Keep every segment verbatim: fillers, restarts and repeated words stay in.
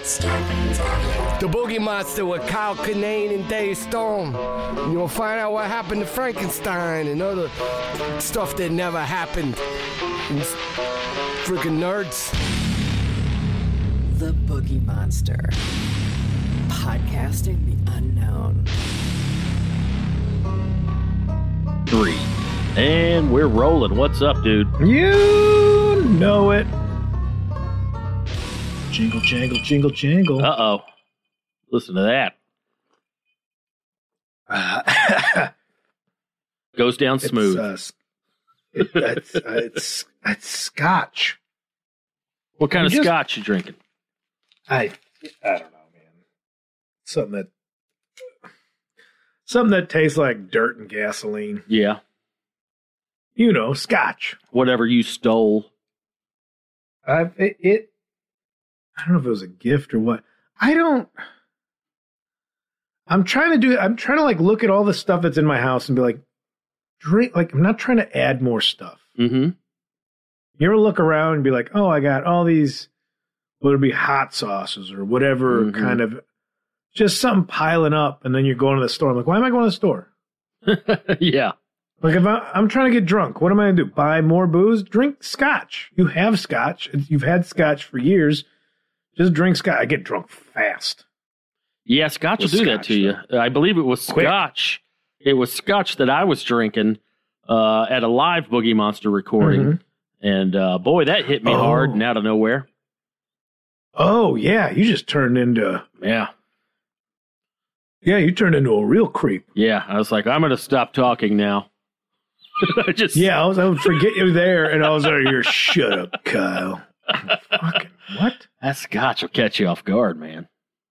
The Boogie Monster with Kyle Kinane and Dave Storm. And you'll find out what happened to Frankenstein and other stuff that never happened. And freaking nerds. The Boogie Monster. Podcasting the unknown. Three. And we're rolling. What's up, dude? You know it. Jingle, jangle, jingle, jangle. Uh-oh. Listen to that. Uh, Goes down smooth. It's, uh, it, it's, uh, it's, it's scotch. What kind You of just- scotch you drinking? I I don't know, man. Something that something that tastes like dirt and gasoline. Yeah. You know, scotch. Whatever you stole. I it, it I don't know if it was a gift or what. I don't. I'm trying to do. I'm trying to like look at all the stuff that's in my house and be like, drink. Like I'm not trying to add more stuff. Mm-hmm. You ever look around and be like, oh, I got all these, whether it be hot sauces or whatever Mhm. kind of, just something piling up, and then you're going to the store. I'm like, why am I going to the store? Yeah. Like if I, I'm trying to get drunk, what am I going to do? Buy more booze? Drink scotch. You have scotch. You've had scotch for years. Just drink scotch. I get drunk fast. Yeah, scotch will With do that scotch, to you. I believe it was Quick. scotch. It was scotch that I was drinking uh, at a live Boogie Monster recording. Mhm. And uh, boy, that hit me Oh. hard and out of nowhere. Oh, yeah. You just turned into, Yeah. yeah, you turned into a real creep. Yeah. I was like, I'm going to stop talking now. I just Yeah, I was, I would forget you there, and I was over here, shut up, Kyle. Fucking what? That scotch will catch you off guard, man.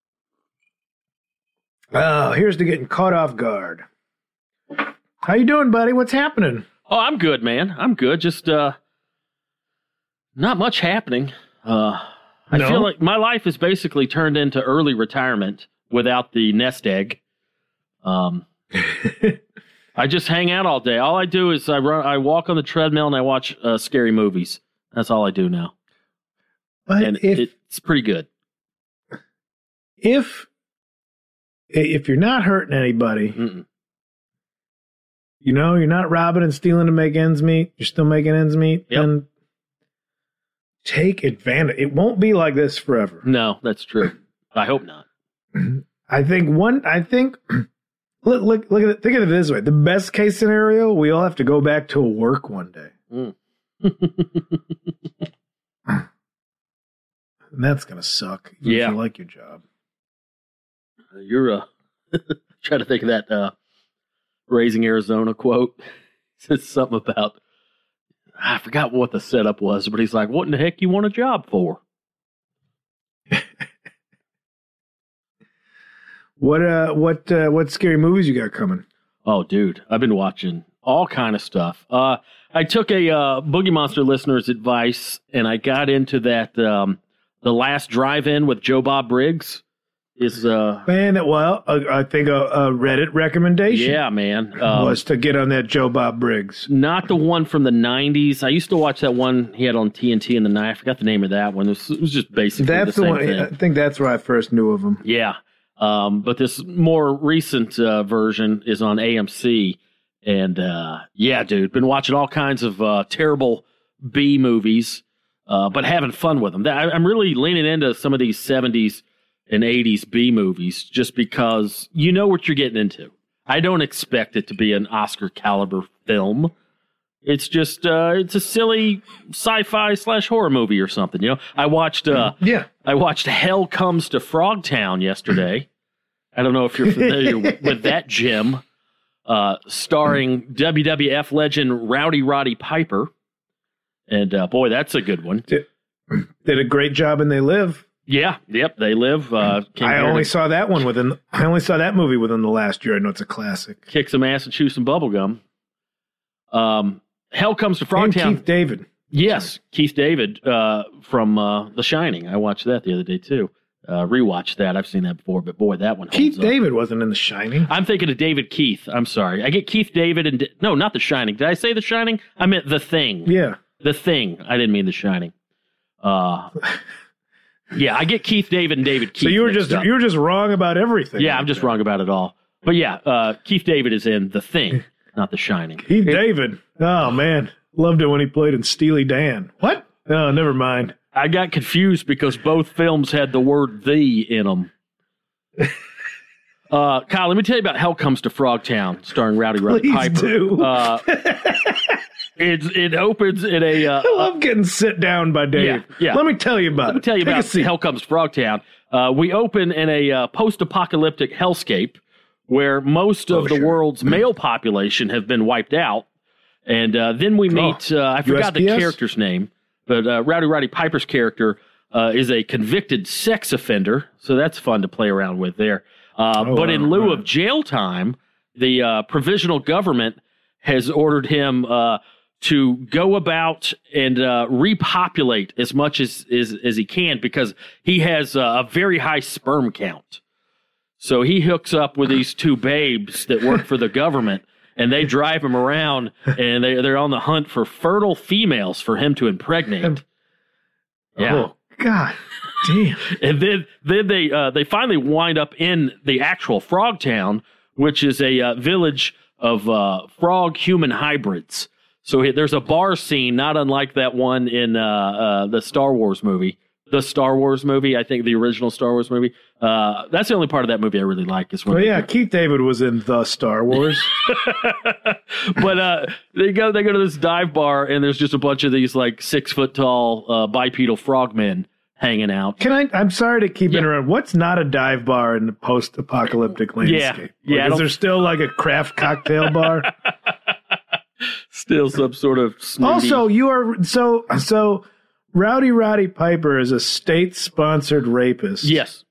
Oh, here's to getting caught off guard. How you doing, buddy? What's happening? Oh, I'm good, man. I'm good. Just uh, not much happening. Uh, I No? feel like my life is basically turned into early retirement without the nest egg. Um, I just hang out all day. All I do is I run, I walk on the treadmill and I watch uh, scary movies. That's all I do now, But and if it's pretty good. if if you're not hurting anybody, Mm-mm. you know, you're not robbing and stealing to make ends meet, you're still making ends meet, Yep. then take advantage. It won't be like this forever. No, that's true. I hope not. I think one. I think look, look, look at it. Think of it this way: the best case scenario, we all have to go back to work one day, Mm. and that's gonna suck. Even Yeah. if you like your job. You're uh, trying to think of that uh, Raising Arizona quote. It says something about, I forgot what the setup was, but he's like, what in the heck you want a job for? What uh, what uh, what scary movies you got coming? Oh, dude, I've been watching all kind of stuff. Uh, I took a uh, Boogie Monster listener's advice, and I got into that um, The Last Drive-In with Joe Bob Briggs. Is uh, Man, that well, uh, I think a, a Reddit recommendation yeah, man. Um, was to get on that Joe Bob Briggs. Not the one from the nineties. I used to watch that one he had on T N T in the night. I forgot the name of that one. It was, it was just basically That's the the same one. thing. I think that's where I first knew of him. Yeah. Um, but this more recent uh, version is on A M C. And uh, yeah, dude, been watching all kinds of uh, terrible B movies, uh, but having fun with them. I, I'm really leaning into some of these seventies and eighties B movies just because you know what you're getting into. I don't expect it to be an Oscar caliber film. It's just uh, it's a silly sci-fi slash horror movie or something. You know, I watched uh, Yeah. I watched Hell Comes to Frogtown yesterday. I don't know if you're familiar with, with that gem, uh, starring W W F legend Rowdy Roddy Piper. And uh, boy, that's a good one. Did, did a great job in They Live. Yeah, yep, They Live. Uh, came I here only to saw that one within. I only saw that movie within the last year. I know it's a classic. kick some ass and chew some bubblegum. Um, Hell Comes to And Frogtown. Keith David. Yes, Keith David uh, from uh, The Shining. I watched that the other day, too. Uh, rewatched that. I've seen that before, but boy, that one holds Keith up. David wasn't in The Shining. I'm thinking of David Keith. I'm sorry. I get Keith David and... No, not The Shining. Did I say The Shining? I meant The Thing. Yeah. The Thing. I didn't mean The Shining. Uh, Yeah, I get Keith David and David Keith. So you were mixed just up. you were just wrong about everything. Yeah, I'm just wrong about it all. But yeah, uh, Keith David is in The Thing, not The Shining. Keith David. Oh man, loved it when he played in Steely Dan. What? Oh, never mind. I got confused because both films had the word "the" in them. Uh, Kyle, let me tell you about Hell Comes to Frogtown, starring Rowdy Roddy Please Piper. do. Uh, it, it opens in a... Uh, I love getting sit down by Dave. Yeah, yeah. Let me tell you about Let me it. tell you Take a about seat. Hell Comes to Frogtown. Uh, we open in a uh, post-apocalyptic hellscape where most of Oh, the sure. world's male population have been wiped out. And uh, then we meet, uh, I forgot the U S P S? character's name, but uh, Rowdy Roddy Piper's character uh, is a convicted sex offender, so that's fun to play around with there. Uh, Oh, but wow, in lieu wow. of jail time, the uh, provisional government has ordered him uh, to go about and uh, repopulate as much as, as, as he can because he has uh, a very high sperm count. So he hooks up with these two babes that work for the government, and they drive him around, and they, they're on the hunt for fertile females for him to impregnate. Yeah. Oh, God damn. And then then they uh, they finally wind up in the actual Frog Town, which is a uh, village of uh, frog-human hybrids. So he- there's a bar scene, not unlike that one in uh, uh, the Star Wars movie. The Star Wars movie, I think the original Star Wars movie. Uh, that's the only part of that movie I really like. Is when Well, they yeah, go- Keith David was in the Star Wars. but uh, they go they go to this dive bar, and there's just a bunch of these like six foot tall uh, bipedal frogmen hanging out. Can I? I'm sorry to keep Yeah. interrupting. What's not a dive bar in the post-apocalyptic landscape? yeah, I Like, is don't- there still like a craft cocktail bar? Still some sort of snooty. Also, you are so so. Rowdy Roddy Piper is a state-sponsored rapist. yes,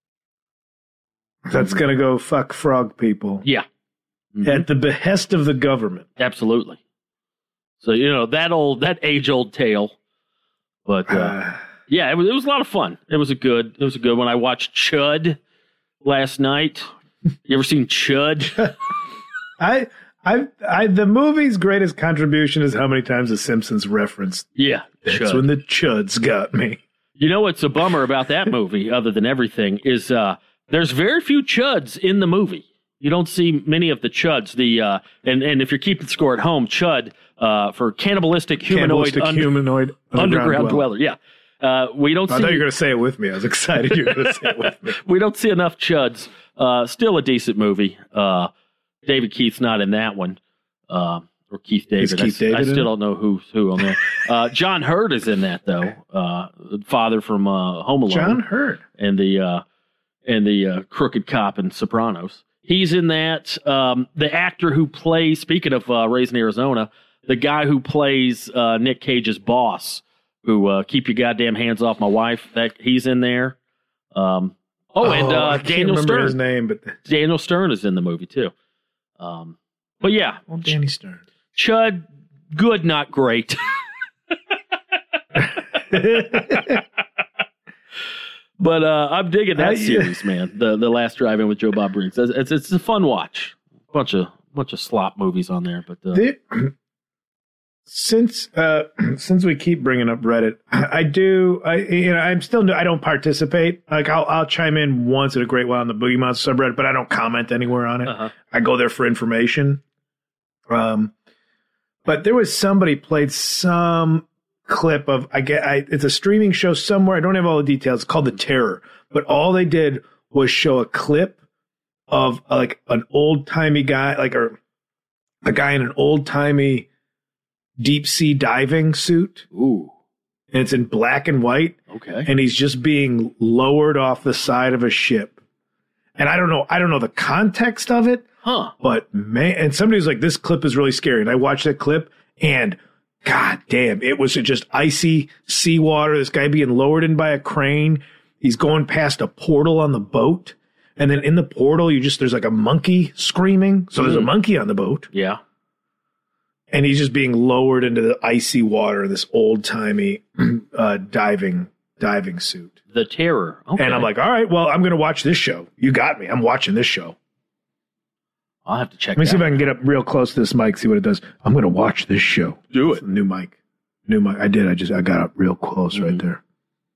that's gonna go fuck frog people yeah. Mhm. at the behest of the government. Absolutely. So, you know, that old, that age old tale. But, uh, Uh, yeah, it was, it was a lot of fun. It was a good, it was a good one. I watched Chud last night. You ever seen Chud? I, I, I, the movie's greatest contribution is how many times The Simpsons referenced. Yeah. That's Chud. when the chuds got me. You know what's a bummer about that movie, other than everything, is uh, there's very few Chuds in the movie. You don't see many of the Chuds. The uh, and, and if you're keeping score at home, Chud uh, for cannibalistic humanoid Cannibalistic un- humanoid underground dweller. Yeah. Uh, we don't I see thought you were going to say it with me. I was excited you were going to say it with me. we don't see enough Chuds. Uh, still a decent movie. Uh, David Keith's not in that one. Uh, or Keith David. Is Keith I, David I in still it? don't know who's who on there. Uh, John Hurt is in that though. Uh, father from uh, Home Alone. John Hurt. and the uh, and the uh, crooked cop in Sopranos. He's in that. Um, the actor who plays, speaking of uh, Raising Arizona, the guy who plays uh, Nick Cage's boss, who uh, keep your goddamn hands off my wife. That he's in there. Um, oh, and I uh, can't Daniel remember his Stern. name, but Daniel Stern is in the movie too. Um, but yeah, well, Danny Stern. Chud, good, not great. But uh, I'm digging that I- series, man. The the Last Drive-In with Joe Bob Briggs. It's, it's it's a fun watch. Bunch of bunch of slop movies on there, but uh, The- since uh, since we keep bringing up Reddit, I do. I you know I'm still I don't participate. Like I'll I'll chime in once in a great while on the Boogie Monster subreddit, but I don't comment anywhere on it. Uh-huh. I go there for information. Um, but there was somebody played some clip of I get I, it's a streaming show somewhere. I don't have all the details. It's called The Terror, but all they did was show a clip of uh, like an old timey guy, like a a guy in an old timey deep sea diving suit, ooh, and it's in black and white, okay, and he's just being lowered off the side of a ship. And I don't know, I don't know the context of it, huh? but man, and somebody was like, "This clip is really scary." And I watched that clip, and god damn, it was just icy seawater. This guy being lowered in by a crane. He's going past a portal on the boat, and then in the portal, you just there's like a monkey screaming. So there's a Mm. monkey on the boat. Yeah, And he's just being lowered into the icy water in this old timey uh, diving diving suit. The Terror. Okay. And I'm like, all right, well, I'm going to watch this show. You got me. I'm watching this show. I'll have to check. Let me that see if I out. can get up real close to this mic, see what it does. I'm going to watch this show. Do it. New mic. New mic. I did. I just, I got up real close right Mhm. there.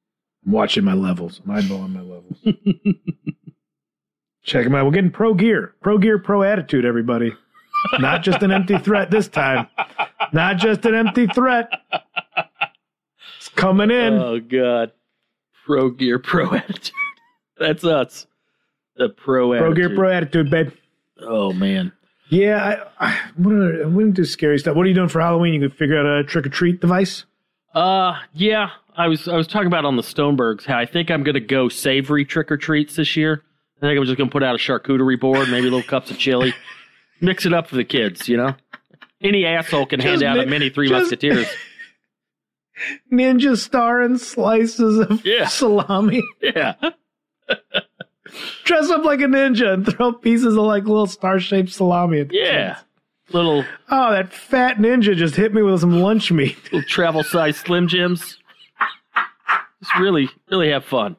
I'm watching my levels. I'm eyeballing my levels. Check them out. We're getting pro gear. Pro gear, pro attitude, everybody. Not just an empty threat this time. Not just an empty threat. It's coming in. Oh, God. Pro gear, pro attitude. That's us. The pro attitude. Pro gear, pro attitude, babe. Oh, man. Yeah, I, I, what are, I wouldn't do scary stuff. What are you doing for Halloween? You could figure out a trick-or-treat device? Uh, yeah. I was I was talking about on the Stonebergs how I think I'm going to go savory trick-or-treats this year. I think I'm just going to put out a charcuterie board, maybe little cups of chili. Mix it up for the kids, you know? Any asshole can Just hand out mi- a mini Three just- Musketeers. Ninja star and slices of Yeah. salami. Yeah. Dress up like a ninja and throw pieces of like little star-shaped salami at the Yeah. kids. Little, Oh, that fat ninja just hit me with some lunch meat. little travel-sized Slim Jims. Just really, really have fun.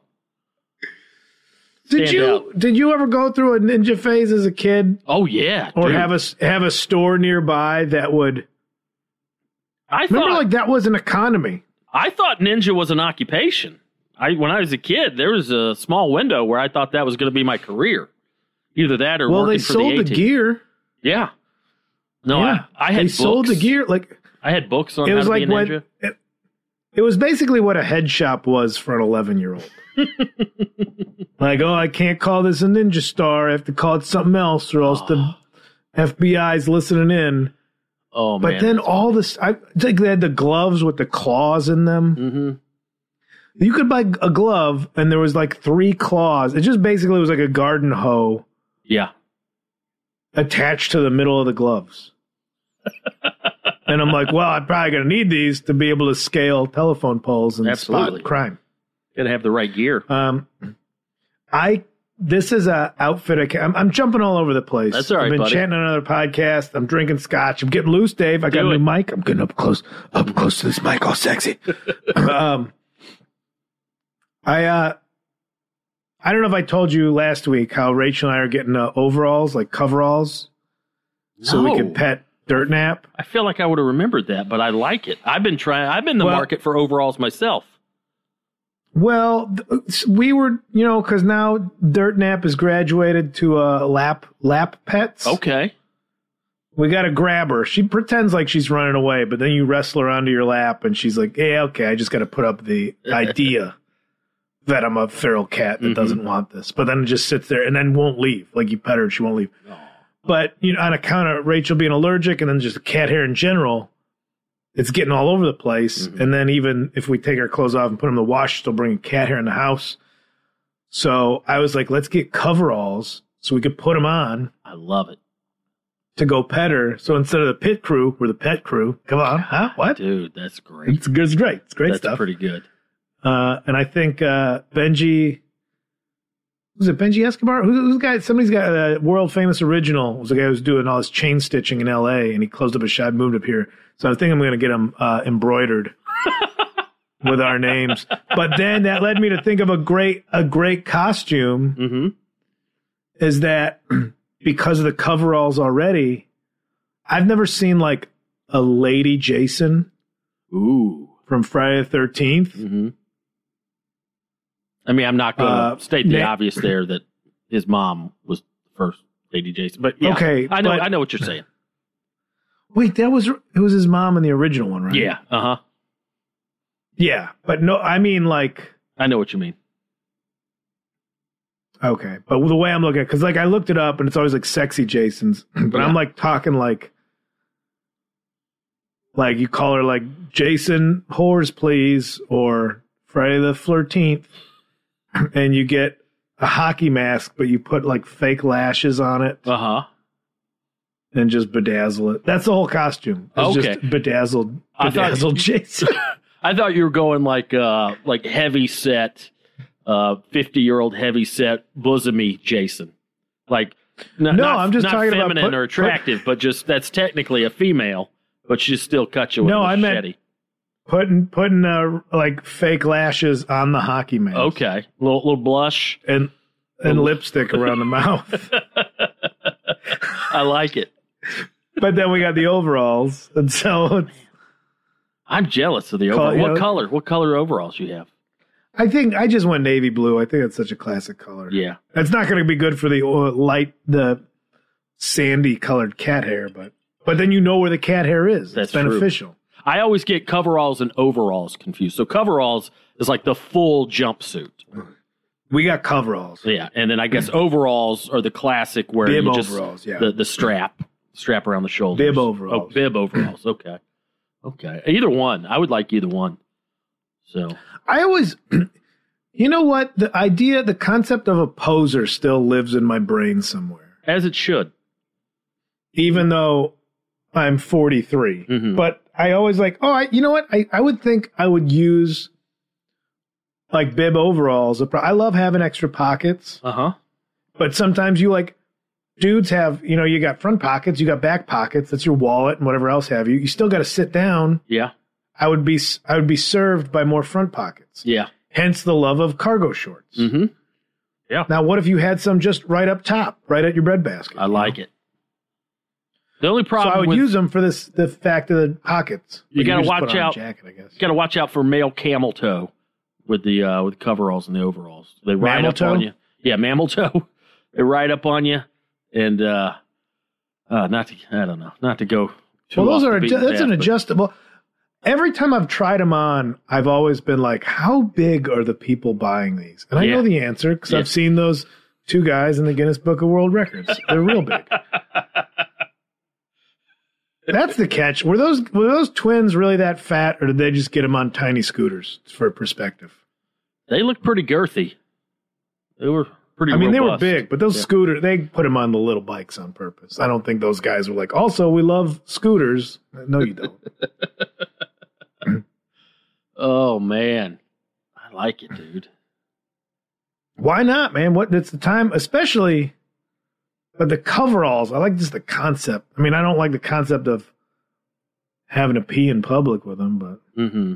Did Stand you out. did you ever go through a ninja phase as a kid, Oh, yeah. or dude. have a have a store nearby that would I remember thought, like that was an economy? I thought ninja was an occupation. I When I was a kid, there was a small window where I thought that was going to be my career. Either that or Well, working they for sold the the A-Team. gear. Yeah. No, yeah, I, I had they books. sold the gear. Like I had books on it how was to like be a what ninja. it, it was basically what a head shop was for an eleven year old. Like, oh, I can't call this a ninja star. I have to call it something else, or else the F B I's listening in. Oh, But man. then all this, I think they had the gloves with the claws in them. Mm-hmm. You could buy a glove, and there was like three claws. It just basically was like a garden hoe Yeah. attached to the middle of the gloves. And I'm like, well, I'm probably going to need these to be able to scale telephone poles and Absolutely. spot crime. Got to have the right gear. Um, I this is a outfit. I can, I'm, I'm jumping all over the place. That's all right, I've been buddy. chatting on another podcast. I'm drinking scotch. I'm getting loose, Dave. I got Do a it. new mic. I'm getting up close, up close to this mic, all sexy. um, I uh, I don't know if I told you last week how Rachel and I are getting uh, overalls, like coveralls, so we No. can pet Dirt Nap. I feel like I would have remembered that, but I like it. I've been trying. I've been in the Well- market for overalls myself. Well, th- we were, you know, because now Dirt Nap has graduated to uh, lap lap pets. Okay. We got to grab her. She pretends like she's running away, but then you wrestle her onto your lap, and she's like, "Yeah, okay, I just got to put up the idea that I'm a feral cat that Mhm. doesn't want this." But then it just sits there and then won't leave. Like you pet her, she won't leave. But you know, on account of Rachel being allergic, and then just cat hair in general, it's getting all over the place. Mhm. And then even if we take our clothes off and put them in the wash, still bringing cat hair in the house. So I was like, let's get coveralls so we could put them on I love it. to go pet her. So instead of the pit crew, we're the pet crew. Come on, huh? What? Dude, that's great. It's, it's great. It's great That's stuff. pretty good. Uh, and I think uh, Benji, was it Benji Escobar? Who's, who's the guy? Somebody's got a world famous original. Was the guy who was doing all this chain stitching in L A, and he closed up a shop, moved up here. So I think I'm going to get him uh, embroidered with our names. But then that led me to think of a great a great costume. Mm-hmm. Is that because of the coveralls already? I've never seen like a Lady Jason Ooh. from Friday the thirteenth. Mm-hmm. I mean, I'm not going to Uh, state the na- obvious there that his mom was the first Lady Jason, but yeah, Okay, I know, but- I know what you're saying. Wait, that was it was his mom in the original one, right? Yeah, uh huh. Yeah, but no, I mean like I know what you mean. okay, but the way I'm looking at because like I looked it up and it's always like sexy Jasons, but Yeah. I'm like talking like like you call her like Jason Whores Please or Friday the thirteenth, and you get a hockey mask, but you put like fake lashes on it Uh huh. and just bedazzle it. That's the whole costume. It's Okay. just bedazzled, I thought- bedazzled Jason. I thought you were going like uh like heavy set, uh fifty year old heavy set bosomy Jason, like n- No, not, I'm just not talking about feminine put- or attractive, but just that's technically a female, but she still cut you with No, a I meant- machete. putting putting uh, like fake lashes on the hockey mask. Okay, little little blush. and and lipstick around the mouth. I like it. But then we got the overalls, and so I'm jealous of the Call- overall. you What know- color? What color overalls you have? I think I just went navy blue. I think it's such a classic color. Yeah. It's not going to be good for the uh, light, the sandy colored cat hair, but but then you know where the cat hair is. That's it's beneficial. True. I always get coveralls and overalls confused. So coveralls is like the full jumpsuit. We got coveralls. Yeah, and then I guess overalls are the classic where Bib you just overalls, yeah. the the strap strap around the shoulders. Bib overalls. Oh, bib overalls. Okay, okay. Either one. I would like either one. So I always, you know what? The idea, the concept of a poser still lives in my brain somewhere. as it should. Even though I'm forty-three, Mm-hmm. but I always like, oh, I, you know what? I, I would think I would use like bib overalls. I love having extra pockets, Uh huh. but sometimes you like dudes have, you know, you got front pockets, you got back pockets. That's your wallet and whatever else have you. You still got to sit down. Yeah. I would be, I would be served by more front pockets. Yeah. Hence the love of cargo shorts. Mm-hmm. Now, what if you had some just right up top, right at your breadbasket? I like it. The only So problem I would with, use them for this, the fact of the pockets. You But gotta just watch put on a out. Jacket, I guess. you got to watch out for male camel toe with the uh, with the coveralls and the overalls. They ride Mammal up toe? on you. Yeah, mammal toe. They ride up on you, and uh, uh, not to I don't know, not to go. Too Well, those off are the beaten adju- that's an path, but- adjustable. Every time I've tried them on, I've always been like, "How big are the people buying these?" And I Yeah. know the answer because Yeah. I've seen those two guys in the Guinness Book of World Records. They're real big. That's the catch. Were those were those twins really that fat, or did they just get them on tiny scooters for perspective? They look pretty girthy. They were pretty. I mean, robust. they were big, but those Yeah. scooters, they put them on the little bikes on purpose. I don't think those guys were like, also, we love scooters. No, you don't. Oh man, I like it, dude. Why not, man? What it's the time, especially but the coveralls. I like just the concept. I mean, I don't like the concept of having to pee in public with them, but Mm-hmm.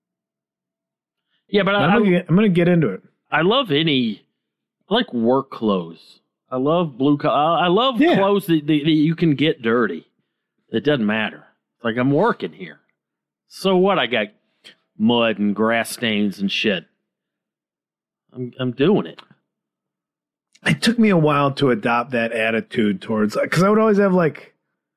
Yeah, but I, I'm, gonna I, get, I'm gonna get into it. I love any. I like work clothes. I love blue collar. I love Yeah. clothes that, that, that you can get dirty. It doesn't matter. It's like I'm working here. So what? I got mud and grass stains and shit. I'm I'm doing it. It took me a while to adopt that attitude towards, because I would always have like,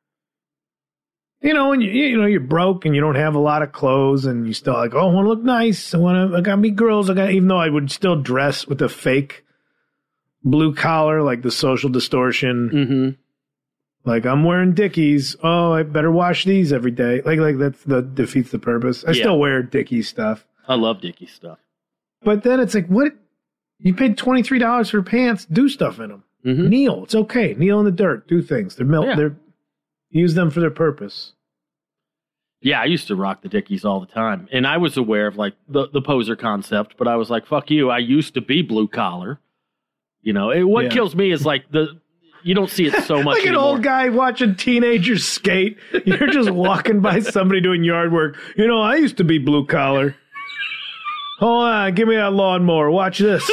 you know, when you you know you're broke and you don't have a lot of clothes and you still like, oh, I want to look nice. I want to. I got to meet girls. I got, even though I would still dress with a fake blue collar, like the social distortion. Mm-hmm. Like I'm wearing Dickies. Oh, I better wash these every day. Like like that's the defeats the purpose. I Yeah. still wear Dickies stuff, I love Dickie stuff. but then it's like, what? You paid twenty three dollars for pants. Do stuff in them. Mm-hmm. Kneel. It's okay. Kneel in the dirt. Do things. They're milk. Yeah. They're use them for their purpose. Yeah, I used to rock the Dickies all the time, and I was aware of like the the poser concept, but I was like, "Fuck you!" I used to be blue collar. You know, it, what Yeah. kills me is like the you don't see it so much Like an anymore. old guy watching teenagers skate. You're just walking by somebody doing yard work. You know, I used to be blue collar. Hold on, give me that lawnmower. Watch this.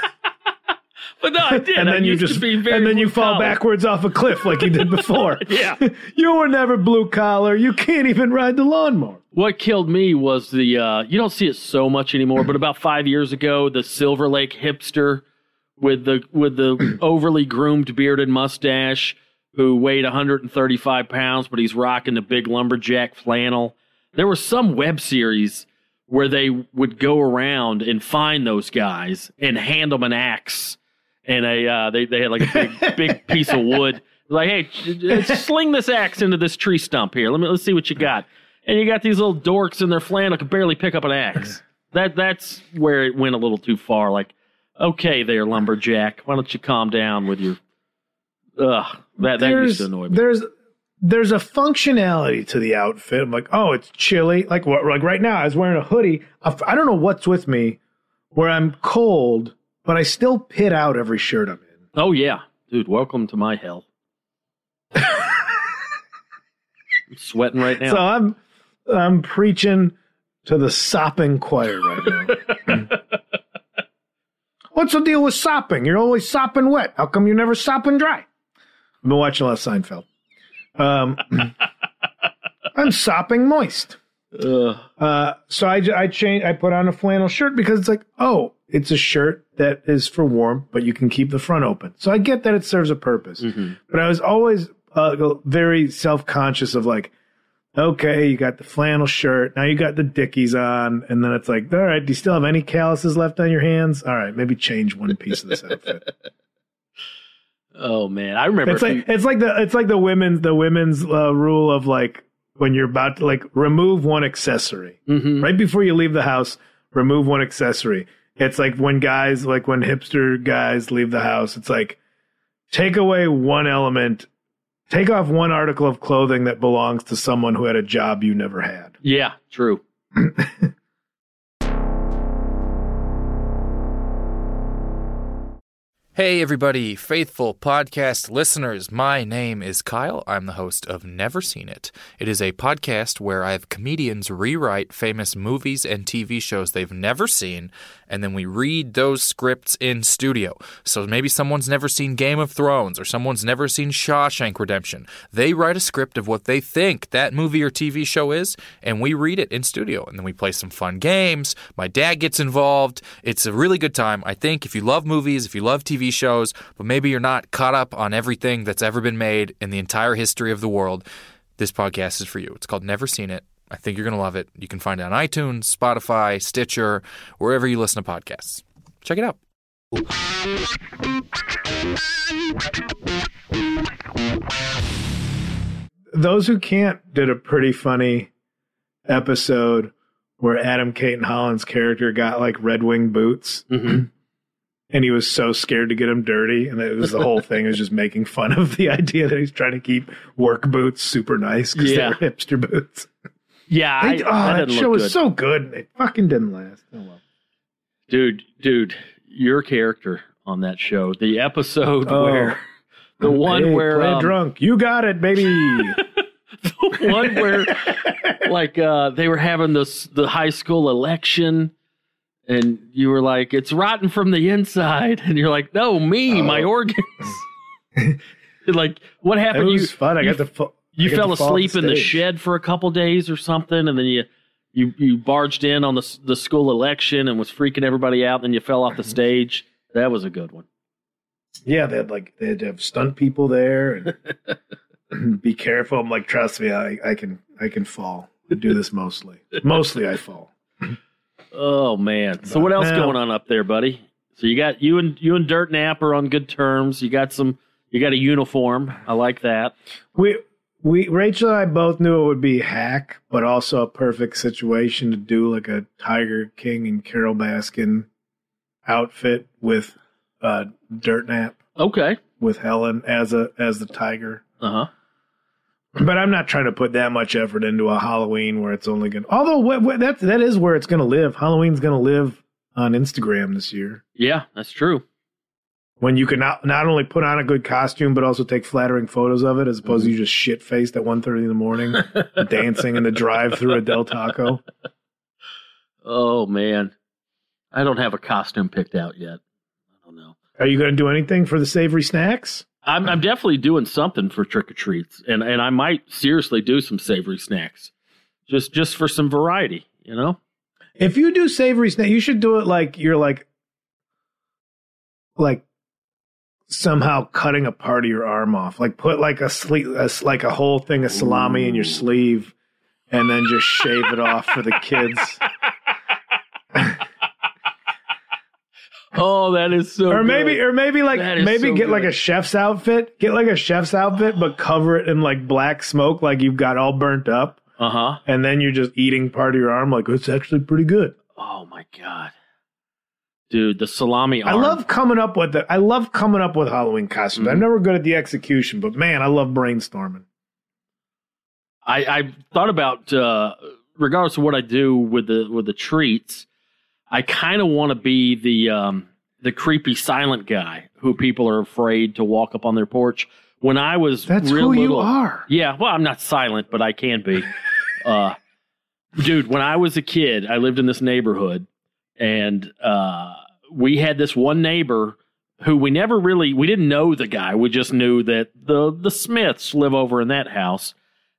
But no, I did. and I then you used just to be very and then you blue fall collar. backwards off a cliff like you did before. Yeah. You were never blue collar. You can't even ride the lawnmower. What killed me was the uh, you don't see it so much anymore, but about five years ago, the Silver Lake hipster with the with the overly groomed bearded mustache who weighed one hundred thirty-five pounds, but he's rocking the big lumberjack flannel. There was some web series where they would go around and find those guys and hand them an axe and a uh, they they had like a big big piece of wood. Like, hey, j- j- sling this axe into this tree stump here. Let me let's see what you got. And you got these little dorks in their flannel could barely pick up an axe. That that's where it went a little too far. Like, okay, there, lumberjack, why don't you calm down with your? Ugh, that that used to annoy me. There's there's a functionality to the outfit. I'm like, oh, it's chilly. Like what? Like right now, I was wearing a hoodie. I I don't know what's with me, where I'm cold, but I still pit out every shirt I'm in. Oh yeah, dude, welcome to my hell. I'm sweating right now. So I'm I'm preaching to the sopping choir right now. What's the deal with sopping? You're always sopping wet. How come you're never sopping dry? I've been watching a lot of Seinfeld. Um, I'm sopping moist. Ugh. Uh, so I, I changed, I put on a flannel shirt because it's like, oh, it's a shirt that is for warm, but you can keep the front open. So I get that it serves a purpose. Mm-hmm. But I was always uh, very self-conscious of like, okay, you got the flannel shirt. Now you got the Dickies on. And then it's like, all right, do you still have any calluses left on your hands? All right, maybe change one piece of this outfit. Oh man, I remember. It's like, you, it's like the, it's like the women's, the women's uh, rule of like, when you're about to like remove one accessory mm-hmm. right before you leave the house, remove one accessory. It's like when guys, like when hipster guys leave the house, it's like take away one element, take off one article of clothing that belongs to someone who had a job you never had. Yeah, true. Hey everybody, faithful podcast listeners. My name is Kyle. I'm the host of Never Seen It. It is a podcast where I have comedians rewrite famous movies and T V shows they've never seen, and then we read those scripts in studio. So maybe someone's never seen Game of Thrones, or someone's never seen Shawshank Redemption. They write a script of what they think that movie or T V show is, and we read it in studio. And then we play some fun games. My dad gets involved. It's a really good time. I think if you love movies, if you love T V shows, but maybe you're not caught up on everything that's ever been made in the entire history of the world, this podcast is for you. It's called Never Seen It. I think you're going to love it. You can find it on iTunes, Spotify, Stitcher, wherever you listen to podcasts. Check it out. Those Who Can't did a pretty funny episode where Adam Caton Holland's character got like Red Wing boots. Mm-hmm. And he was so scared to get them dirty. And it was the whole thing was just making fun of the idea that he's trying to keep work boots super nice because yeah. they were hipster boots. Yeah. They, I, oh, that, that show was good. so good. And it fucking didn't last. Oh, well. Dude, dude, your character on that show, the episode oh. where, the one hey, where. Play um, drunk. You got it, baby. The one where, like, uh, they were having this, the high school election. And you were like, it's rotten from the inside. And you're like, no, me, oh. my organs. Like, what happened? It was you, fun. I you, got to You got fell to asleep the in the shed for a couple days or something. And then you, you, you barged in on the, the school election and was freaking everybody out. And then you fell off the stage. That was a good one. Yeah, they had like, they had to have stunt people there. And be careful. I'm like, trust me, I, I can, I can fall. I do this mostly. Mostly I fall. Oh man! So what else now, going on up there, buddy? So you got you and you and Dirt Nap are on good terms. You got some. You got a uniform. I like that. We we Rachel and I both knew it would be hack, but also a perfect situation to do like a Tiger King and Carol Baskin outfit with uh, Dirt Nap. Okay. With Helen as a as the tiger. Uh huh. But I'm not trying to put that much effort into a Halloween where it's only going to... Although wh- wh- that, that is where it's going to live. Halloween's going to live on Instagram this year. Yeah, that's true. When you can not, not only put on a good costume, but also take flattering photos of it, as opposed mm-hmm. to you just shit-faced at one thirty in the morning, dancing in the drive-through at Del Taco. Oh, man. I don't have a costume picked out yet. I don't know. Are you going to do anything for the savory snacks? I'm, I'm definitely doing something for trick-or-treats, and, and I might seriously do some savory snacks, just just for some variety, you know? If you do savory snacks, you should do it like you're like, like somehow cutting a part of your arm off. Like put like a, sleeve, a like a whole thing of salami Ooh. in your sleeve, and then just shave it off for the kids. Oh, that is so Or good. maybe or maybe like maybe so get good. like a chef's outfit. Get like a chef's outfit, but cover it in like black smoke, like you've got all burnt up. Uh-huh. And then you're just eating part of your arm, like it's actually pretty good. Oh my God. Dude, the salami arm. I love coming up with the I love coming up with Halloween costumes. Mm-hmm. I'm never good at the execution, but man, I love brainstorming. I, I thought about uh, regardless of what I do with the with the treats, I kind of want to be the um, the creepy silent guy who people are afraid to walk up on their porch. When I was That's real who little, you are. Yeah, well, I'm not silent, but I can be. uh, dude, when I was a kid, I lived in this neighborhood, and uh, we had this one neighbor who we never really, we didn't know the guy. We just knew that the the Smiths live over in that house.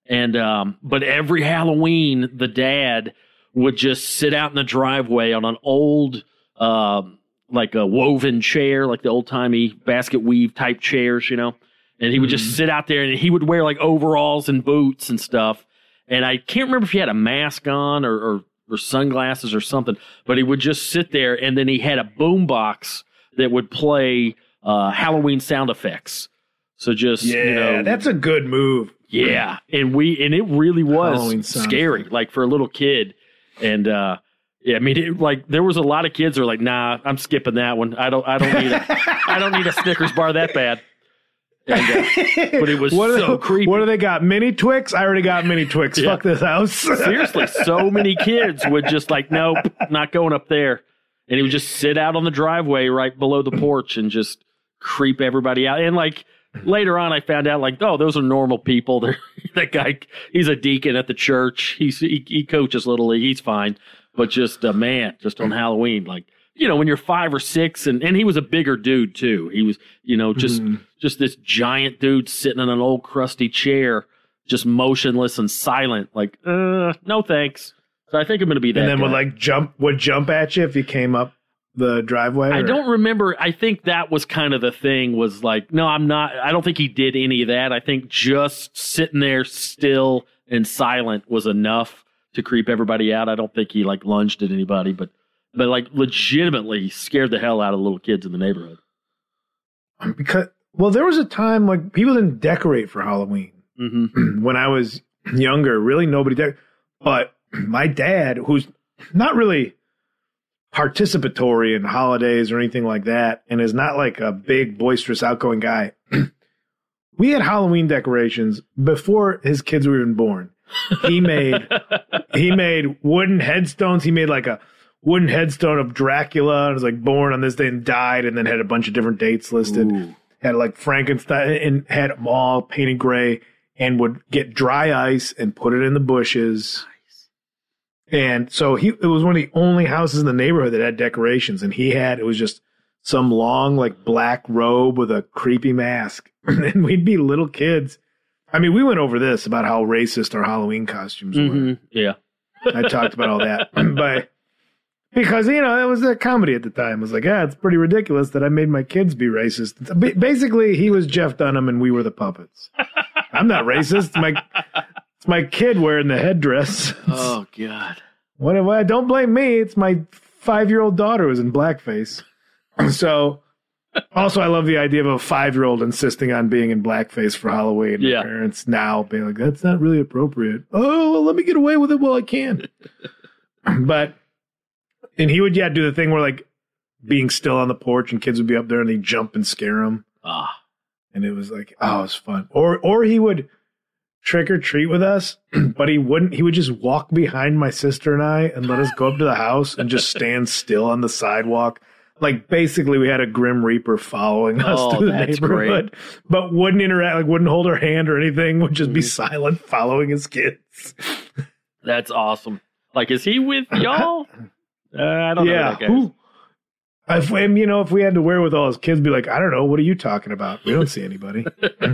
And um, but every Halloween, the dad would just sit out in the driveway on an old, uh, like a woven chair, like the old timey basket weave type chairs, you know. And he would just mm. sit out there, and he would wear like overalls and boots and stuff. And I can't remember if he had a mask on or, or or sunglasses or something, but he would just sit there, and then he had a boom box that would play uh, Halloween sound effects. So just, yeah, you know, that's a good move. Yeah, and we and it really was Halloween scary, effects. like for a little kid. And uh, yeah, I mean, it, like there was a lot of kids who were like, "Nah, I'm skipping that one. I don't, I don't need a, I don't need a Snickers bar that bad." And, uh, but it was what so do, creepy. What do they got? Mini Twix? I already got Mini Twix. Yeah. Fuck this house. Seriously, so many kids would just like, nope, not going up there. And he would just sit out on the driveway right below the porch and just creep everybody out. And like later on, I found out like, oh, those are normal people. They're, that guy, he's a deacon at the church. He's, he, he coaches Little League. He's fine. But just, uh, man, just on Halloween, like, you know, when you're five or six, and, and he was a bigger dude too. He was, you know, just mm. just this giant dude sitting in an old crusty chair, just motionless and silent. Like, uh, no thanks. So I think I'm going to be that. And then guy. would like jump would jump at you if you came up the driveway. I or? don't remember. I think that was kind of the thing. Was like, no, I'm not. I don't think he did any of that. I think just sitting there still and silent was enough to creep everybody out. I don't think he like lunged at anybody, but. But like legitimately scared the hell out of little kids in the neighborhood. Because well, there was a time like people didn't decorate for Halloween mm-hmm. when I was younger. Really, nobody did. But my dad, who's not really participatory in holidays or anything like that, and is not like a big boisterous outgoing guy, we had Halloween decorations before his kids were even born. He made he made wooden headstones. He made like a wooden headstone of Dracula, and was like born on this day and died, and then had a bunch of different dates listed. Ooh. Had like Frankenstein and had them all painted gray, and would get dry ice and put it in the bushes. Nice. And so he it was one of the only houses in the neighborhood that had decorations, and he had it was just some long like black robe with a creepy mask, and we'd be little kids. I mean, we went over this about how racist our Halloween costumes mm-hmm. were. Yeah, I talked about all that, but. Because, you know, it was a comedy at the time. It was like, yeah, it's pretty ridiculous that I made my kids be racist. Basically, he was Jeff Dunham and we were the puppets. I'm not racist. It's my, it's my kid wearing the headdress. Oh, God. What, what? Don't blame me. It's my five-year-old daughter who's in blackface. So, also, I love the idea of a five-year-old insisting on being in blackface for Halloween. Yeah. My parents now being like, that's not really appropriate. Oh, well, let me get away with it while I can. But... And he would, yeah, do the thing where, like, being still on the porch and kids would be up there and they'd jump and scare him. Ah. And it was like, oh, it was fun. Or or he would trick or treat with us, but he wouldn't. He would just walk behind my sister and I and let us go up to the house and just stand still on the sidewalk. Like, basically, we had a Grim Reaper following us oh, through the that's neighborhood, great. But wouldn't interact, like, wouldn't hold her hand or anything, would just be silent following his kids. That's awesome. Like, is he with y'all? Uh, I don't yeah. know that guy. If, and, you know, if we had to wear with all his kids, be like, I don't know, what are you talking about? We don't see anybody.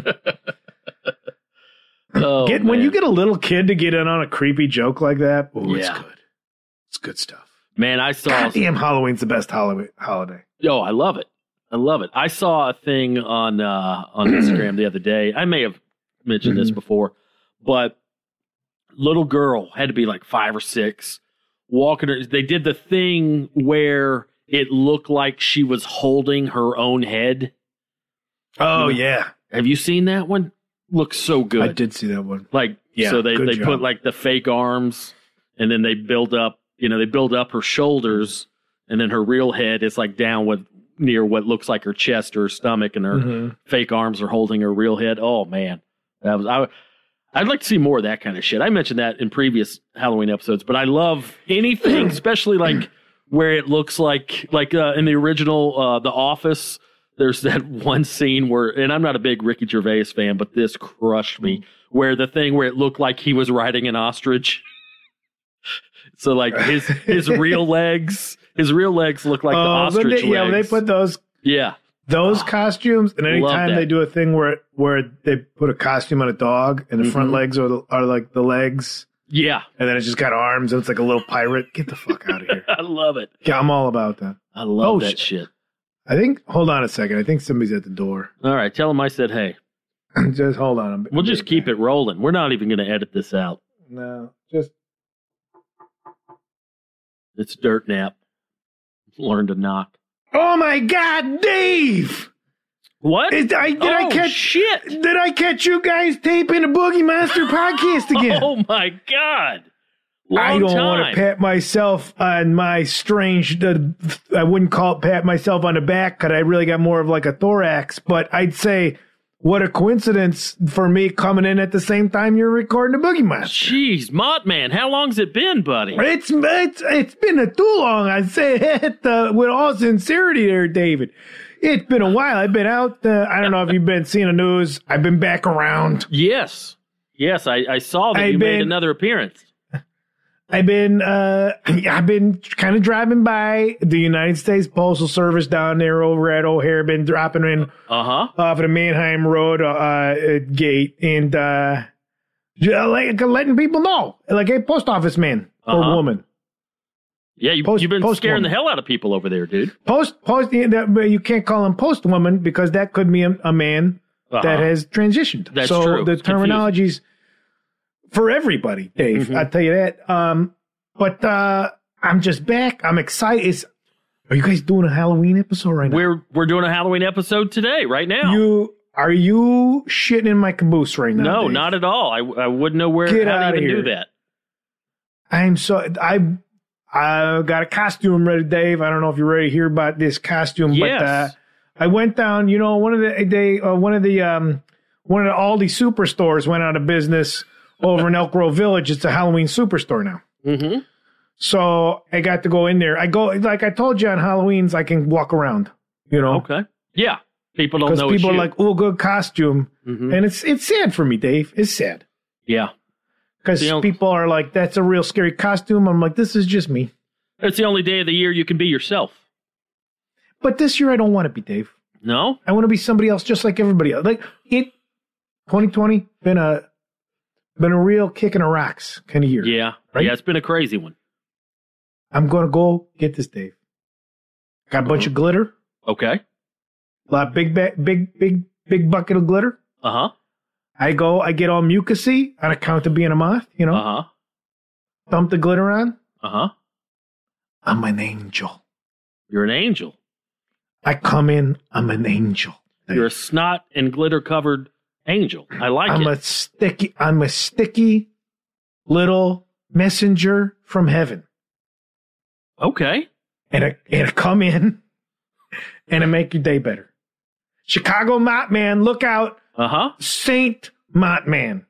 oh, get, when you get a little kid to get in on a creepy joke like that, oh, yeah. it's good. It's good stuff. Man, I saw... God damn, Halloween's the best Halloween holiday. Yo, I love it. I love it. I saw a thing on uh, on Instagram the other day. I may have mentioned mm-hmm. this before, but little girl had to be like five or six. Walking, they did the thing where it looked like she was holding her own head. Oh, you know? yeah. Have you seen that one? Looks so good. I did see that one. Like, yeah, so they, they job. put like the fake arms and then they build up, you know, they build up her shoulders and then her real head is like down with near what looks like her chest or her stomach, and her mm-hmm. fake arms are holding her real head. Oh, man. That was, I, I'd like to see more of that kind of shit. I mentioned that in previous Halloween episodes, but I love anything, especially like where it looks like, like uh, in the original uh, The Office, there's that one scene where, and I'm not a big Ricky Gervais fan, but this crushed me, where the thing where it looked like he was riding an ostrich. So like his his real legs, his real legs look like oh, the ostrich they, yeah, legs. they put those. Yeah. Those costumes, and anytime that. they do a thing where where they put a costume on a dog, and the Mm-hmm. front legs are the, are like the legs, Yeah. and then it's just got arms, and it's like a little pirate. Get the fuck out of here! I love it. Yeah, I'm all about that. I love Oh, that shit. shit. I think. Hold on a second. I think somebody's at the door. All right. Tell him I said hey. Just hold on. We'll just keep it rolling. We're not even going to edit this out. No, just It's Dirt Nap. Learn to knock. oh my God, Dave! What? Is, I, did oh, I catch? shit. Did I catch you guys taping a Boogie Monster podcast again? Oh, my God. Long I don't time. want to pat myself on my strange. Uh, I wouldn't call it pat myself on the back because I really got more of like a thorax. But I'd say, what a coincidence for me coming in at the same time you're recording the Boogie Monster. Jeez, Mott Man, how long's it been, buddy? It's it's it's been a too long. I say it uh, with all sincerity, there, David. It's been a while. I've been out. Uh, I don't know if you've been seeing the news. I've been back around. Yes. Yes, I, I saw that I've you made been- another appearance. I've been uh, I've been kind of driving by the United States Postal Service down there over at O'Hare. Been dropping in Uh-huh. off of the Mannheim Road uh, uh, gate and uh, j- like letting people know, like, hey, post office man or Uh-huh. woman, Yeah, you, Post- you've been post scaring woman. the hell out of people over there, dude. post post. But you can't call him post woman because that could be a, a man Uh-huh. that has transitioned. That's so true. the It's terminology's for everybody, Dave. Mhm. I'll tell you that. Um, but uh, I'm just back. I'm excited. It's, are you guys doing a Halloween episode right now? We're we're doing a Halloween episode today, right now. You are you shitting in my caboose right now? no, Dave? not at all. I, I wouldn't know where Get how to outta even here. do that. I'm so I I got a costume ready, Dave. I don't know if you're ready to hear about this costume, Yes. but uh, I went down. You know, one of the they uh, one of the um one of the Aldi superstores went out of business over in Elk Grove Village. It's a Halloween superstore now. Mm-hmm. So I got to go in there. I go like I told you on Halloween's. I can walk around. You know, Okay. Yeah. People don't because know people it's are you. like, "Oh, good costume," Mhm. and it's it's sad for me, Dave. It's sad Yeah. because You know- people are like, "That's a real scary costume." I'm like, "This is just me." It's the only day of the year you can be yourself. But this year, I don't want to be Dave. No? I want to be somebody else, just like everybody else. Like it, twenty twenty been a been a real kick in the rocks kind of year. Yeah. Right? Yeah, it's been a crazy one. I'm gonna go get this, Dave. Got a bunch of glitter, Okay. a lot big, ba- big, big, big bucket of glitter. Uh-huh. I go, I get all mucusy on account of being a moth. You know, Uh-huh. dump the glitter on. Uh-huh. I'm an angel. You're an angel. I come in. I'm an angel. Dave. You're a snot and glitter covered angel. I like I'm it. a sticky. I'm a sticky little messenger from heaven. Okay. And I, and I come in and I make your day better. Chicago Mott Man, look out. Uh-huh. Saint Mott Man.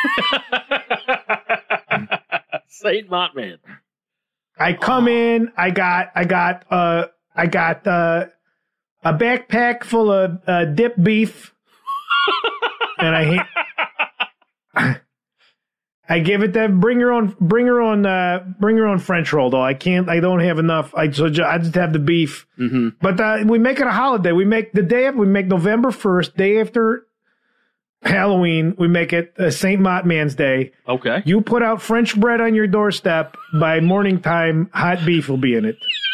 Saint Mottman. I come in, I got, I got, uh, I got, uh, a backpack full of, uh, dip beef. And I, ha- I give it that, bring your own, bring your own, uh, bring your own French roll though. I can't, I don't have enough. I, so ju- I just have the beef. Mm-hmm. But uh, we make it a holiday. We make the day after, we make November first, day after Halloween, we make it uh, Saint Mott Man's Day. Okay. You put out French bread on your doorstep, by morning time, hot beef will be in it.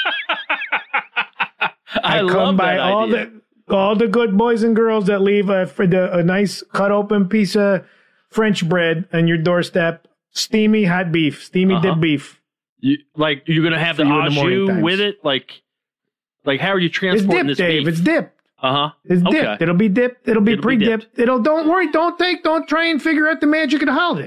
I, love come by that all idea. the all the good boys and girls that leave a, for the, a nice cut open piece of French bread on your doorstep. Steamy hot beef, steamy Uh-huh. dip beef. You, like, you're going to have the For you in au the morning jus times. with it? Like, like how are you It's transporting dipped, this Dave. beef? It's dipped. Uh-huh. It's Okay. dipped. It'll be dipped. It'll be It'll be pre-dipped. It'll. Don't worry. Don't take. Don't try and figure out the magic of the holiday.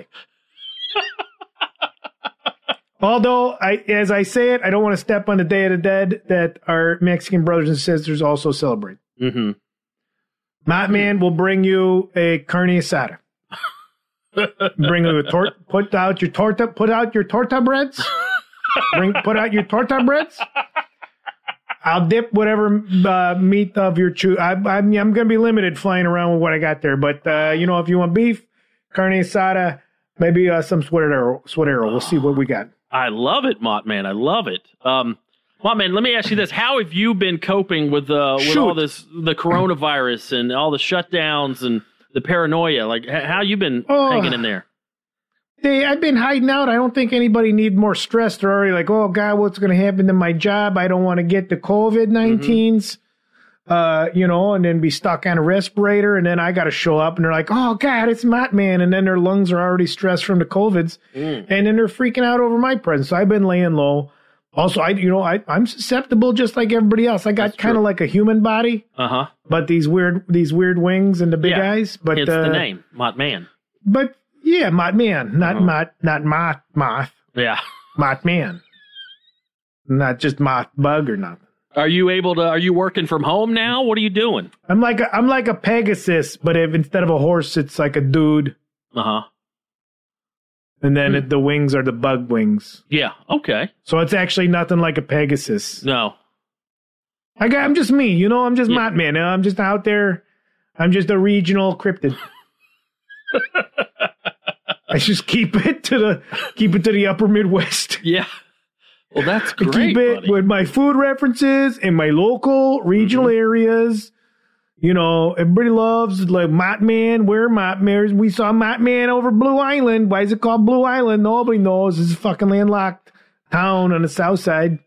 Although, I, as I say it, I don't want to step on the Day of the Dead that our Mexican brothers and sisters also celebrate. Mm-hmm. Mott Man will bring you a carne asada. Bring you a tor- put out your torta. Put out your torta breads. Bring. Put out your torta breads. I'll dip whatever uh, meat of your chew. I, I'm, I'm going to be limited flying around with what I got there. But, uh, you know, if you want beef, carne asada, maybe uh, some suadero. suadero. We'll see what we got. I love it, Mott Man. I love it. Um, Well, man, let me ask you this: how have you been coping with uh, with Shoot. all this, the coronavirus and all the shutdowns and the paranoia? Like, h- how you been Oh. hanging in there? They, I've been hiding out. I don't think anybody need more stress. They're already like, oh, God, what's going to happen to my job? I don't want to get the COVID nineteens, uh, you know, and then be stuck on a respirator. And then I got to show up and they're like, oh, God, it's Matt Man. And then their lungs are already stressed from the COVIDs. Mm. And then they're freaking out over my presence. So I've been laying low. Also, I, you know, I, I'm susceptible just like everybody else. I got That's kind of true. like a human body, Uh huh. but these weird, these weird wings and the big Yeah. eyes. But, Hence uh, the name, Mott Man. but yeah, Mott Man, not Uh-huh. Mott, not Moth, Moth. Yeah. Moth Man. Not just moth bug or nothing. Are you able to? Are you working from home now? What are you doing? I'm like a, I'm like a Pegasus, but if instead of a horse, it's like a dude, Uh huh. and then Hmm. it, the wings are the bug wings. Yeah. Okay. So it's actually nothing like a Pegasus. No. I got, I'm just me, you know. I'm just Yeah. Moth Man. I'm just out there. I'm just a regional cryptid. I just keep it to the keep it to the upper Midwest. Yeah. Well, that's I great, keep it buddy. with my food references in my local regional Mm-hmm. areas. You know, everybody loves like Mott Man. Where Mott Man? We saw Mott Man over Blue Island. Why is it called Blue Island? Nobody knows. It's a fucking landlocked town on the south side.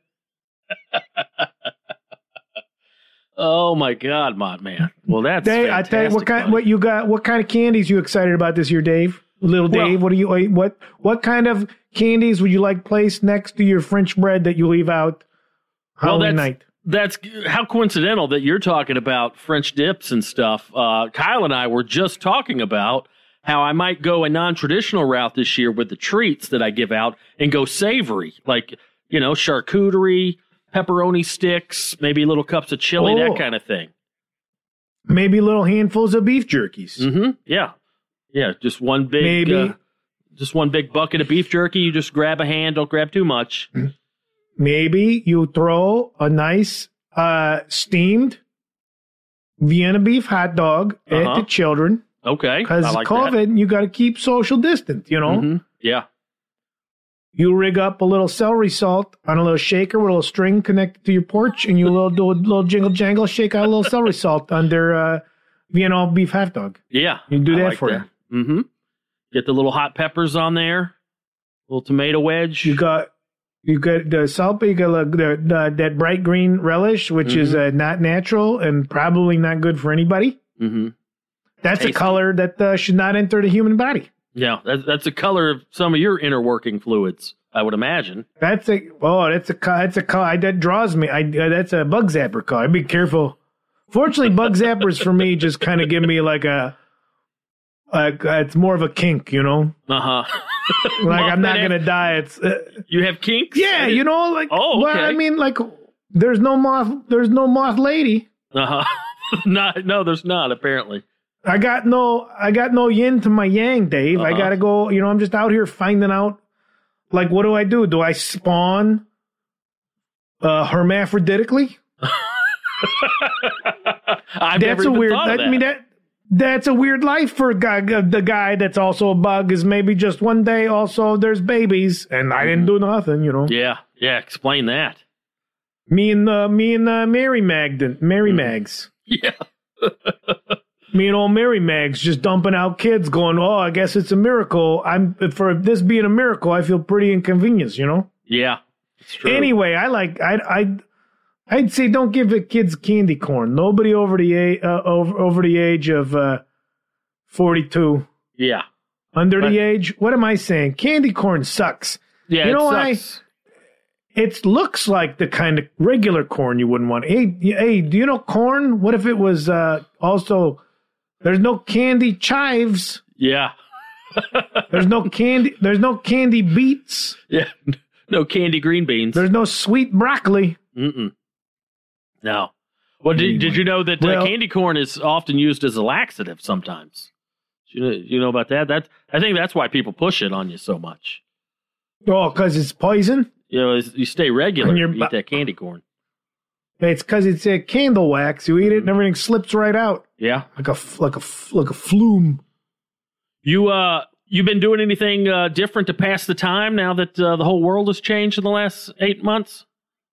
Oh my God, Mott Man. Well, that's Dave, I tell you what fantastic, kind, buddy. what you got, what kind of candies you excited about this year, Dave? Little Well- Dave, what do you, what, what kind of candies would you like placed next to your French bread that you leave out Well, Halloween that's, night? that's how coincidental that you're talking about French dips and stuff. Uh, Kyle and I were just talking about how I might go a non-traditional route this year with the treats that I give out and go savory, like, you know, charcuterie, pepperoni sticks, maybe little cups of chili, Oh. that kind of thing. Maybe little handfuls of beef jerkies. Mm-hmm. Yeah. Yeah. Just one big, Maybe. uh, just one big bucket of beef jerky. You just grab a hand. Don't grab too much. Maybe you throw a nice uh, steamed Vienna beef hot dog at Uh-huh. the children Okay. because I like COVID, you got to keep social distance. You know, that. Mhm. Yeah. you rig up a little celery salt on a little shaker with a little string connected to your porch, and you little do a little jingle jangle, shake out a little celery salt under uh, Vienna beef hot dog. Yeah. You do I that like for that. Mm-hmm. Get the little hot peppers on there. Little tomato wedge. You got. You got the salt, you got like the, the, that bright green relish, which is uh, not natural and probably not good for anybody. Mm-hmm. That's Tasty. a color that uh, should not enter the human body. Yeah. That, that's the color of some of your inner working fluids, I would imagine. That's a oh, that's a co- that's a color that draws me. I uh, that's a bug zapper color. Be careful. Fortunately, bug zappers for me just kind of give me like a, like uh, it's more of a kink, you know. Uh-huh. Like I'm not Mothman gonna have- die. It's uh, You have kinks? yeah, you know, like Oh, well, okay. I mean, like there's no moth, there's no moth lady. Uh-huh. Not, no, there's not, apparently. I got no, I got no yin to my yang, Dave. I Uh-huh. gotta go. You know, I'm just out here finding out. Like, what do I do? Do I spawn uh, hermaphroditically? I've never That's a even weird. thought of I that. mean, that that's a weird life for a guy. The guy that's also a bug is maybe just one day. Also, there's babies, and I didn't do nothing. You know, Yeah. Yeah. Explain that. me and uh, me and uh, Mary Magden, Mary Mhm. Mags. Yeah. Me and old Mary Mags just dumping out kids going, oh, I guess it's a miracle. I'm for this being a miracle, I feel pretty inconvenienced, you know? Yeah. It's true. Anyway, I like I I I'd say don't give the kids candy corn. Nobody over the age uh, over over the age of uh, forty-two. Yeah. Under Right. the age, what am I saying? Candy corn sucks. Yeah. You it know why? sucks. It looks like the kind of regular corn you wouldn't want. Hey, hey, do you know corn? What if it was uh, also there's no candy chives. Yeah. There's no candy. There's no candy beets. Yeah. No candy green beans. There's no sweet broccoli. Mm-mm. No. Well, did, did you know that uh, Well- candy corn is often used as a laxative sometimes? Do you know, you know about that? That I think that's why people push it on you so much. Oh, because it's poison. You know, is- you stay regular, And you your eat bu- that candy corn. It's because it's a candle wax. You eat it and everything slips right out Yeah. like a f- like a f- like a flume. You uh, you been doing anything uh, different to pass the time now that uh, the whole world has changed in the last eight months?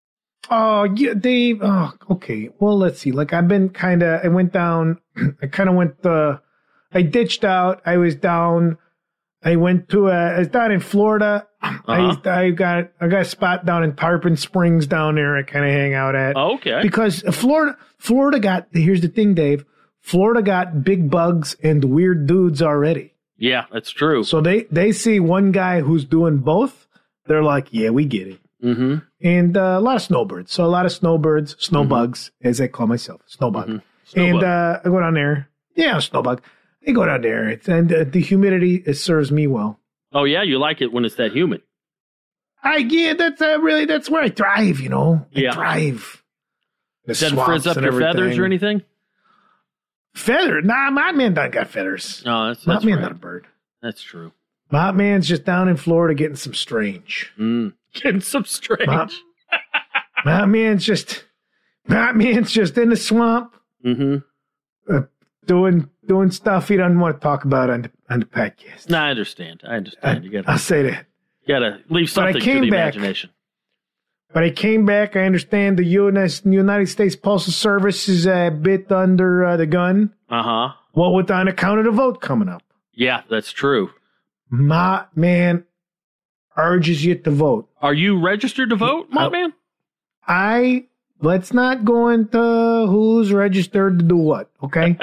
Oh, yeah, Dave. Oh, okay. Well, let's see. Like, I've been kind of, I went down, I kind of went, uh, I ditched out. I was down, I went to, a, I was down in Florida. Uh-huh. I, I got, I got a spot down in Tarpon Springs down there. I kind of hang out at. Okay. Because Florida, Florida got, here's the thing, Dave. Florida got big bugs and weird dudes already. Yeah, that's true. So they, they see one guy who's doing both. They're like, yeah, we get it. Mm-hmm. And uh, a lot of snowbirds. So a lot of snowbirds, snowbugs, mm-hmm. as I call myself, snowbug. Mm-hmm. And uh, I go down there. Yeah, snowbug. I go down there. It's, and uh, the humidity, it serves me well. Oh, yeah? You like it when it's that humid? I, yeah, that's uh, really, that's where I thrive, you know? I yeah. thrive. The Doesn't frizz up your everything. feathers or anything? Feather? Nah, my man don't got feathers. No, that's, my that's man right. not a bird. That's true. My man's just down in Florida getting some strange. Mm. Getting some strange. My, my man's just, my man's just in the swamp, mm-hmm. uh, doing doing stuff he doesn't want to talk about on the, on the podcast. No, I understand. I understand. I, You gotta, I'll say that. You gotta leave something to the back, imagination. But I came back. I understand the U S United States Postal Service is a bit under uh, the gun. Uh huh. What with on account of the vote coming up? Yeah, that's true. My man urges you to vote. Are you registered to vote, my uh, man? I let's not go into who's registered to do what. Okay.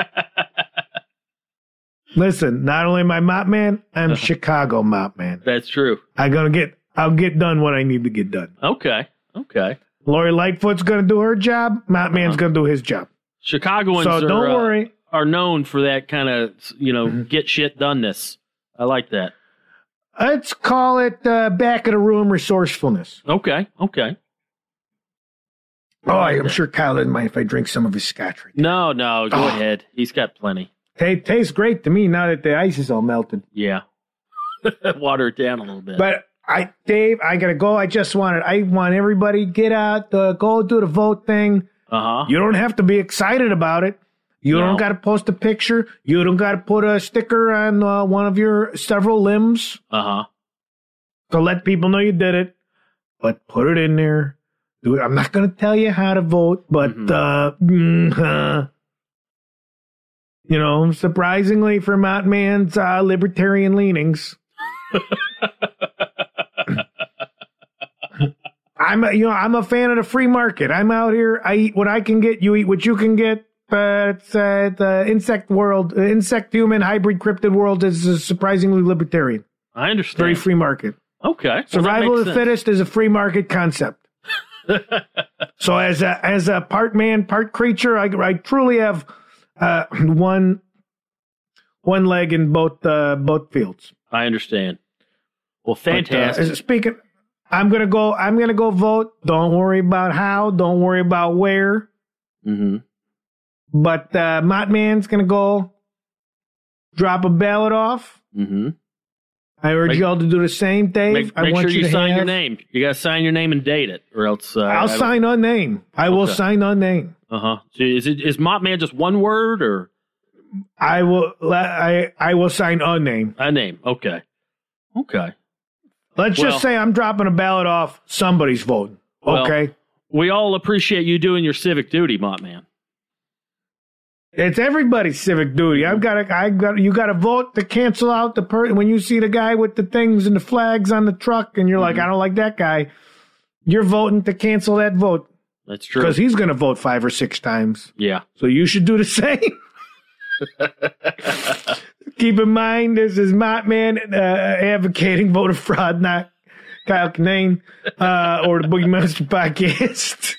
Listen, not only am I Mop Man, I'm Chicago Mop Man. That's true. I'm gonna get. I'll get done what I need to get done. Okay. Okay. Lori Lightfoot's gonna do her job. Mop Man's Uh-huh. gonna do his job. Chicagoans so are, don't uh, worry. are known for that kind of, you know, Mm-hmm. get shit doneness. I like that. Let's call it uh, back of the room resourcefulness. Okay. Okay. Oh, I'm sure Kyle doesn't mind if I drink some of his scotch. Right No, no. Go Oh. ahead. He's got plenty. T- tastes great to me now that the ice is all melted. Yeah. Water it down a little bit. But I, Dave, I gotta go. I just wanted. I want everybody get out, uh, go do the vote thing. Uh huh. You don't have to be excited about it. You No. don't got to post a picture. You don't got to put a sticker on uh, one of your several limbs Uh huh. to let people know you did it. But put it in there. Do it. I'm not going to tell you how to vote, but Mhm. uh, mm, uh, you know, surprisingly for Mott Man's uh, libertarian leanings, I'm a, you know I'm a fan of the free market. I'm out here. I eat what I can get. You eat what you can get. Uh, it's uh, the insect world, uh, insect human hybrid cryptid world is uh, surprisingly libertarian. I understand. Very free market. Okay. Well, that Survival makes of the sense. fittest is a free market concept. So as a as a part man, part creature, I, I truly have uh, one one leg in both uh, both fields. I understand. Well, But, uh, fantastic. as- speaking, I'm gonna go. I'm gonna go vote. Don't worry about how. Don't worry about where. mm-hmm. But uh, Mott Man's gonna go drop a ballot off. Mm-hmm. I urge Make- y'all to do the same, Dave. Make, I make want sure you, to sign have, your name. You got to sign your name and date it, or else. Uh, I'll sign on name. I will Okay. sign on name. Uh huh. So is it is Mott Man just one word or I will. I I will sign a name. a name? Okay. Okay. Let's Well- just say I'm dropping a ballot off. Somebody's voting. Well- Okay. We all appreciate you doing your civic duty, Mott Man. It's everybody's civic duty. I've got to, I got, you got to vote to cancel out the person. When you see the guy with the things and the flags on the truck and you're like, I don't like that guy, you're voting to cancel that vote That's true. because he's going to vote five or six times. Yeah. So you should do the same. Keep in mind, this is Mott Man uh, advocating voter fraud, not Kyle Kinane uh, or the Boogie Monster podcast.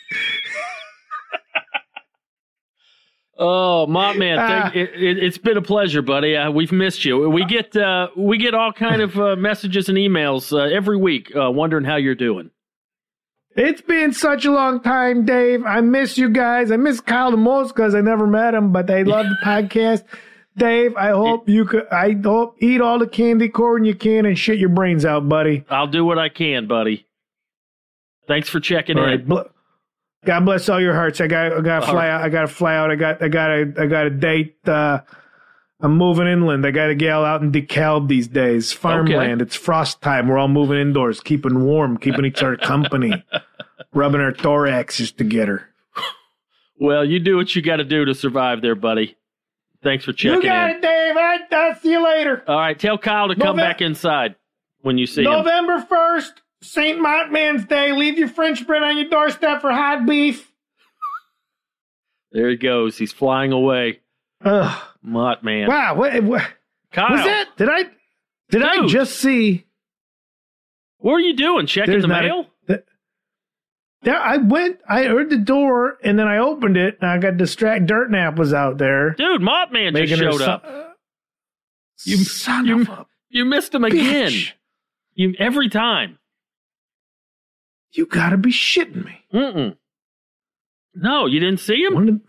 Oh, Mott Man, Ah. thank, it, it, it's been a pleasure, buddy. Uh, we've missed you. We get uh, we get all kind of uh, messages and emails uh, every week, uh, wondering how you're doing. It's been such a long time, Dave. I miss you guys. I miss Kyle the most because I never met him, but I love the podcast. Dave, I hope you could. I hope eat all the candy corn you can and shit your brains out, buddy. I'll do what I can, buddy. Thanks for checking All in. right. Bl- God bless all your hearts. I got. I got to All fly right. out. I got to fly out. I got. I got a. I got a date. Uh, I'm moving inland. I got a gal out in DeKalb these days. Farmland. It's frost time. We're all moving indoors, keeping warm, keeping each other company. rubbing her thoraxes together. Well, you do what you got to do to survive there, buddy. Thanks for checking in. You got in. it, Dave. I, I'll see you later. All right, tell Kyle to come Nove- back inside when you see him. November first, Saint Montman's Day. Leave your French bread on your doorstep for hot beef. There he goes. He's flying away. Ugh. Mott man. Wow. What, what Kyle, was that? Did I did I Dude. just see? what are you doing? Checking There's the not a- mail? That, there, I went, I heard the door, and then I opened it, and I got distracted. Dirt Nap was out there. Dude, Mott man just making her showed son- up. You- son you- of a You missed him again. bitch. You every time. You gotta be shitting me. Mm-mm. No, you didn't see him? One of,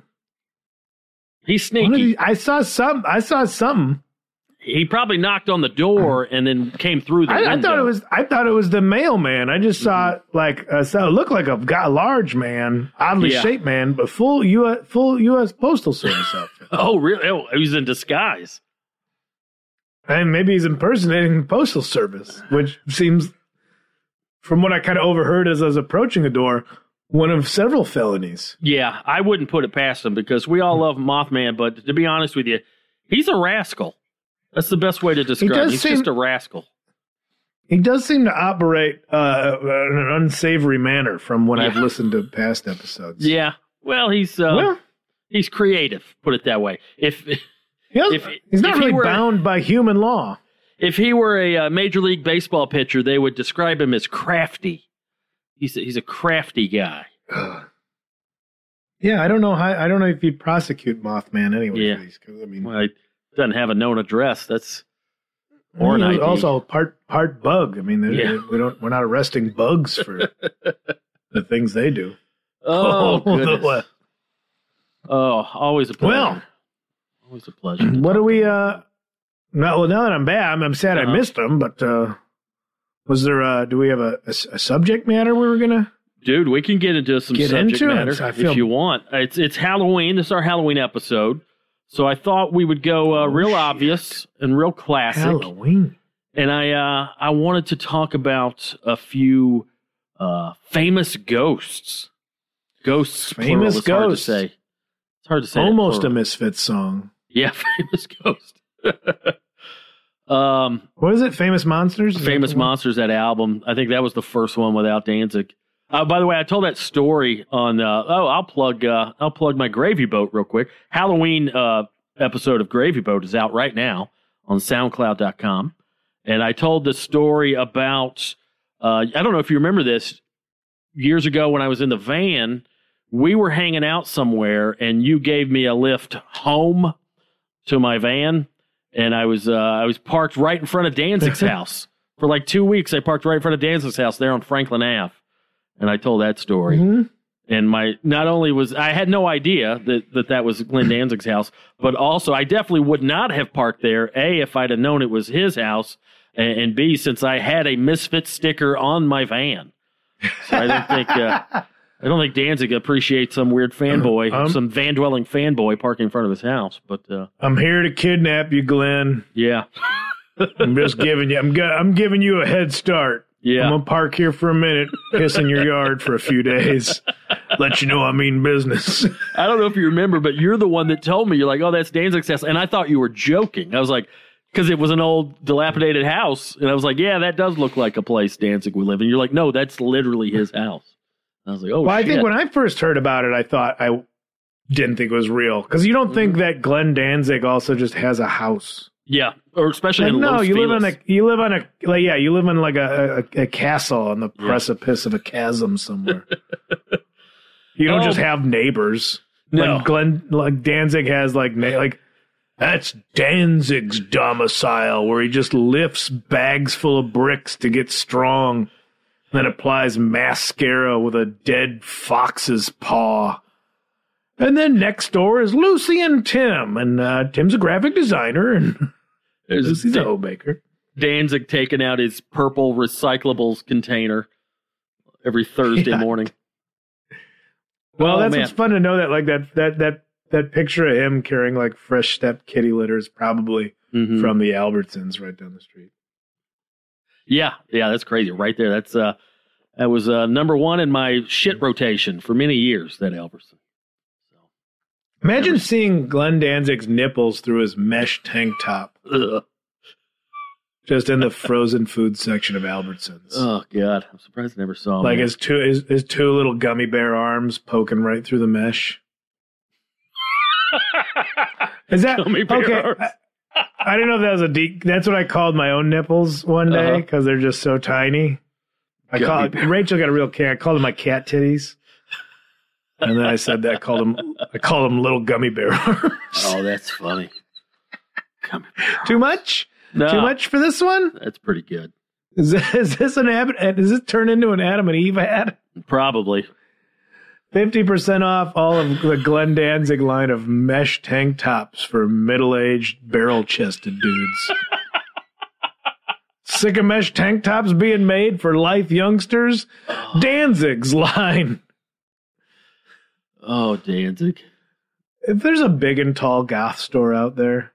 He's one of sneaky. these- I saw some. I saw something. He probably knocked on the door and then came through the I, I window. thought it was. I thought it was the mailman. I just saw Mm-hmm. like uh, saw, it looked like a guy, large man, oddly Yeah. shaped man, but full U S full U S Postal Service outfit. Oh, really? Oh, he was in disguise. And maybe he's impersonating the Postal Service, which seems, from what I kind of overheard as I was approaching the door, one of several felonies. Yeah, I wouldn't put it past him because we all love Mothman, but to be honest with you, he's a rascal. That's the best way to describe him. does He's seem- just a rascal. He does seem to operate uh, in an unsavory manner from when I've Yeah. listened to past episodes. Yeah. Well, he's uh, Well, he's creative, put it that way. If he does- if- he's not if he really were- bound by human law. if he were a uh, Major League Baseball pitcher, they would describe him as crafty. He's a, he's a crafty guy. Yeah, I don't know how. I don't know if you'd prosecute Mothman anyway. Yeah. For these, 'cause, I mean, Well, he doesn't have a known address. That's or an he I was D. also part part bug. I mean, they- Yeah. we don't. We're not arresting bugs for the things they do. Oh, the goodness. what? Oh, always a pleasure. Well, always a pleasure. what do we? Uh, no, well, now that I'm back, I'm, I'm sad Uh-huh. I missed them. But uh, was there? Uh, do we have a, a, a subject matter we were gonna? Dude, we can get into some Get subject into it. matter I feel- if you want. It's it's Halloween. This is our Halloween episode. So I thought we would go uh, Oh, real shit. obvious and real classic. Halloween. And I uh, I wanted to talk about a few uh, famous ghosts. Ghosts, plural. Famous It's hard to ghosts. say. It's hard to say. that Almost a plural. Misfits song. Yeah, famous ghost. um, What is it? Famous Monsters? Is that Famous the one? Monsters, that album. I think that was the first one without Danzig. Uh, by the way, I told that story on. Uh, oh, I'll plug. Uh, I'll plug my Gravy Boat real quick. Halloween uh, episode of Gravy Boat is out right now on SoundCloud dot com, and I told the story about. Uh, I don't know if you remember this. Years ago, when I was in the van, we were hanging out somewhere, and you gave me a lift home to my van, and I was uh, I was parked right in front of Danzig's house for like two weeks. I parked right in front of Danzig's house there on Franklin Avenue. And I told that story. Mhm. And my, not only was, I had no idea that, that that was Glenn Danzig's house, but also I definitely would not have parked there, A, if I'd have known it was his house, and, and B, since I had a Misfit sticker on my van. So I don't think, uh, I don't think Danzig appreciates some weird fanboy, Um, some van-dwelling fanboy parking in front of his house, but, uh, I'm here to kidnap you, Glenn. yeah. I'm just giving you. I'm go- I'm giving you a head start. Yeah. I'm gonna park here for a minute, piss in your yard for a few days, let you know I mean business. I don't know if you remember, but you're the one that told me. You're like, oh, that's Danzig's house. And I thought you were joking. I was like, because it was an old dilapidated house. And I was like, yeah, that does look like a place Danzig would live in. You're like, no, that's literally his house. And I was like, oh, Well, shit. I think when I first heard about it, I thought I didn't think it was real because you don't think Mm-hmm. that Glenn Danzig also just has a house. Yeah, or especially Like, in no, Los you live Feliz. on a you live on a like yeah you live in like a a, a castle on the Yeah. precipice of a chasm somewhere. You don't Oh. just have neighbors. No. Like Glenn, like Danzig has like na- like that's Danzig's domicile where he just lifts bags full of bricks to get strong, then applies mascara with a dead fox's paw. And then next door is Lucy and Tim, and uh, Tim's a graphic designer, and There's Lucy's a Dan- hoe baker. Danzig taking out his purple recyclables container every Thursday Yeah. morning. Well, Oh, that's man. what's fun to know that like that that that that picture of him carrying like fresh stepped kitty litter is probably Mhm. from the Albertsons right down the street. Yeah, yeah, that's crazy. Right there. That's uh That was uh, number one in my shit rotation for many years, that Albertson. So, Imagine never... seeing Glenn Danzig's nipples through his mesh tank top. Ugh. Just in the frozen food section of Albertsons. Oh, God. I'm surprised I never saw him. Like his two, his, his two little gummy bear arms poking right through the mesh. Is that Gummy bear okay? arms. I, I didn't know if that was a deep. That's what I called my own nipples one day because uh-huh. they're just so tiny. I call Rachel got a real cat. I called them my cat titties, and then I said that I called them. I called them little gummy bear arms. Oh, that's funny. Gummy bear arms. Too much? No, Too much for this one? That's pretty good. Is this, is this an ad? Does this turn into an Adam and Eve ad? Probably. fifty percent off all of the Glenn Danzig line of mesh tank tops for middle-aged, barrel-chested dudes. Sick of mesh tank tops being made for life youngsters? Danzig's line. Oh, Danzig. If there's a big and tall goth store out there.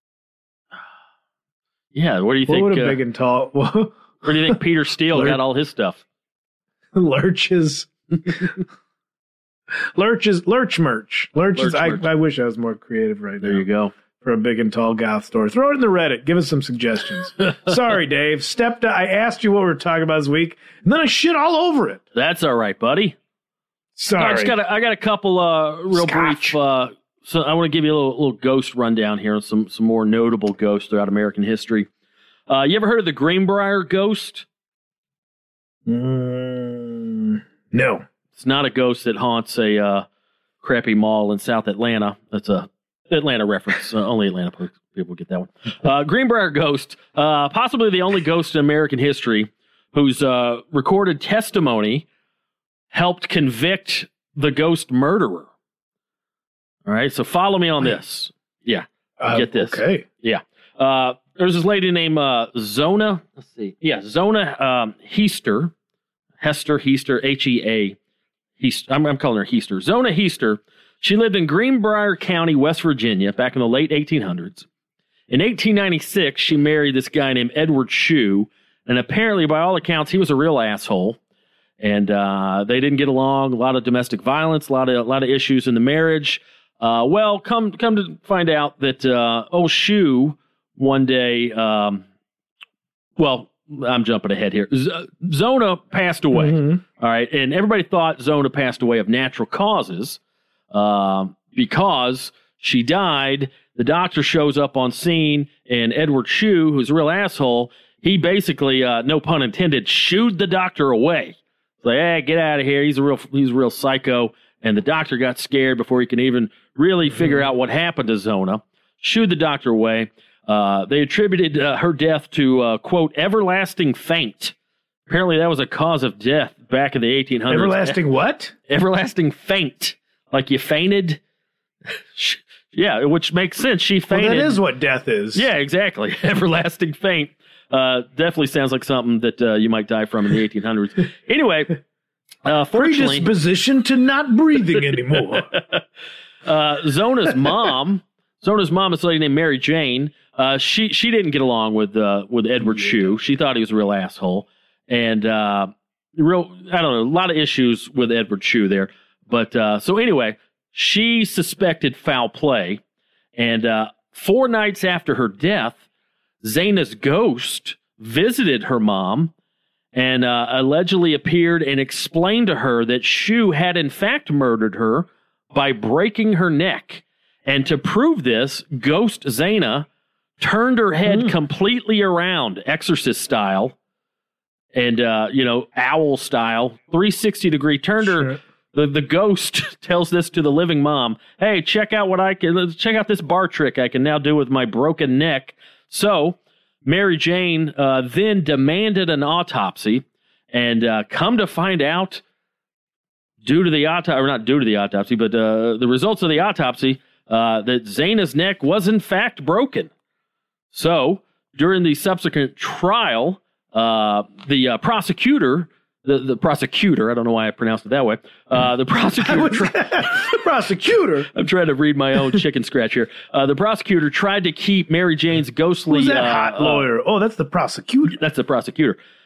Yeah, what do you what think? What would a uh, big and tall... where do you think Peter Steele got all his stuff? Lurches. Lurches, Lurch merch. Lurches. Lurch I, merch. I wish I was more creative right There now. you go. For a big and tall goth store. Throw it in the Reddit. Give us some suggestions. Sorry, Dave. Stepped. I asked you what we were talking about this week, and then I shit all over it. That's all right, buddy. Sorry. I just got a, I got a couple uh, real Scotch. brief. Uh, so I want to give you a little, little ghost rundown here on some some more notable ghosts throughout American history. Uh, you ever heard of the Greenbrier ghost? Mm, no. It's not a ghost that haunts a uh, crappy mall in South Atlanta. That's a Atlanta reference. Uh, only Atlanta people get that one. Uh, Greenbrier ghost, uh, possibly the only ghost in American history whose uh, recorded testimony helped convict the ghost murderer. All right, so follow me on this. Yeah, Uh, get this. Okay. Yeah. Uh, there's this lady named uh, Zona. Let's see. Yeah, Zona um, Heaster. Hester, Heaster, H E A. Heaster. I'm, I'm calling her Heaster. Zona Heaster. She lived in Greenbrier County, West Virginia, back in the late eighteen hundreds. In eighteen ninety-six, she married this guy named Edward Shue, and apparently, by all accounts, he was a real asshole. And uh, they didn't get along. A lot of domestic violence, a lot of a lot of issues in the marriage. Uh, well, come come to find out that uh, old Shue one day. Um, well, I'm jumping ahead here. Z- Zona passed away. Mm-hmm. All right, and everybody thought Zona passed away of natural causes um, because she died. The doctor shows up on scene, and Edward Shue, who's a real asshole, he basically, uh, no pun intended, shooed the doctor away. It's like, hey, get out of here. He's a real, he's a real psycho. And the doctor got scared before he could even really figure out what happened to Zona. Shooed the doctor away. Uh, they attributed uh, her death to, uh, quote, everlasting faint. Apparently that was a cause of death back in the eighteen hundreds. Everlasting what? Everlasting faint. Like you fainted. Yeah, which makes sense. She fainted. Well, that is what death is. Yeah, exactly. Everlasting faint. Uh, definitely sounds like something that uh, you might die from in the eighteen hundreds. Anyway, uh, fortunately, predisposition to not breathing anymore. uh, Zona's mom, Zona's mom is a lady named Mary Jane. Uh, she she didn't get along with uh, with Edward Shue. She thought he was a real asshole, and uh, real I don't know a lot of issues with Edward Shue there. But uh, so anyway, she suspected foul play, and uh, four nights after her death, Zana's ghost visited her mom and uh, allegedly appeared and explained to her that Shue had in fact murdered her by breaking her neck. And to prove this, Ghost Zana turned her head mm. completely around, exorcist style, and, uh, you know, owl style, three sixty degree, turned sure. her. The, the ghost tells this to the living mom. Hey, check out what I can, check out this bar trick I can now do with my broken neck. So Mary Jane uh, then demanded an autopsy, and uh, come to find out, due to the autopsy, or not due to the autopsy, but uh, the results of the autopsy, uh, that Zana's neck was in fact broken. So during the subsequent trial, uh, the uh, prosecutor, the, the prosecutor, I don't know why I pronounced it that way, uh, the prosecutor... the prosecutor? I'm trying to read my own chicken scratch here. Uh, the prosecutor tried to keep Mary Jane's ghostly... Who's that uh, hot lawyer? Uh, oh, that's the prosecutor. That's the prosecutor.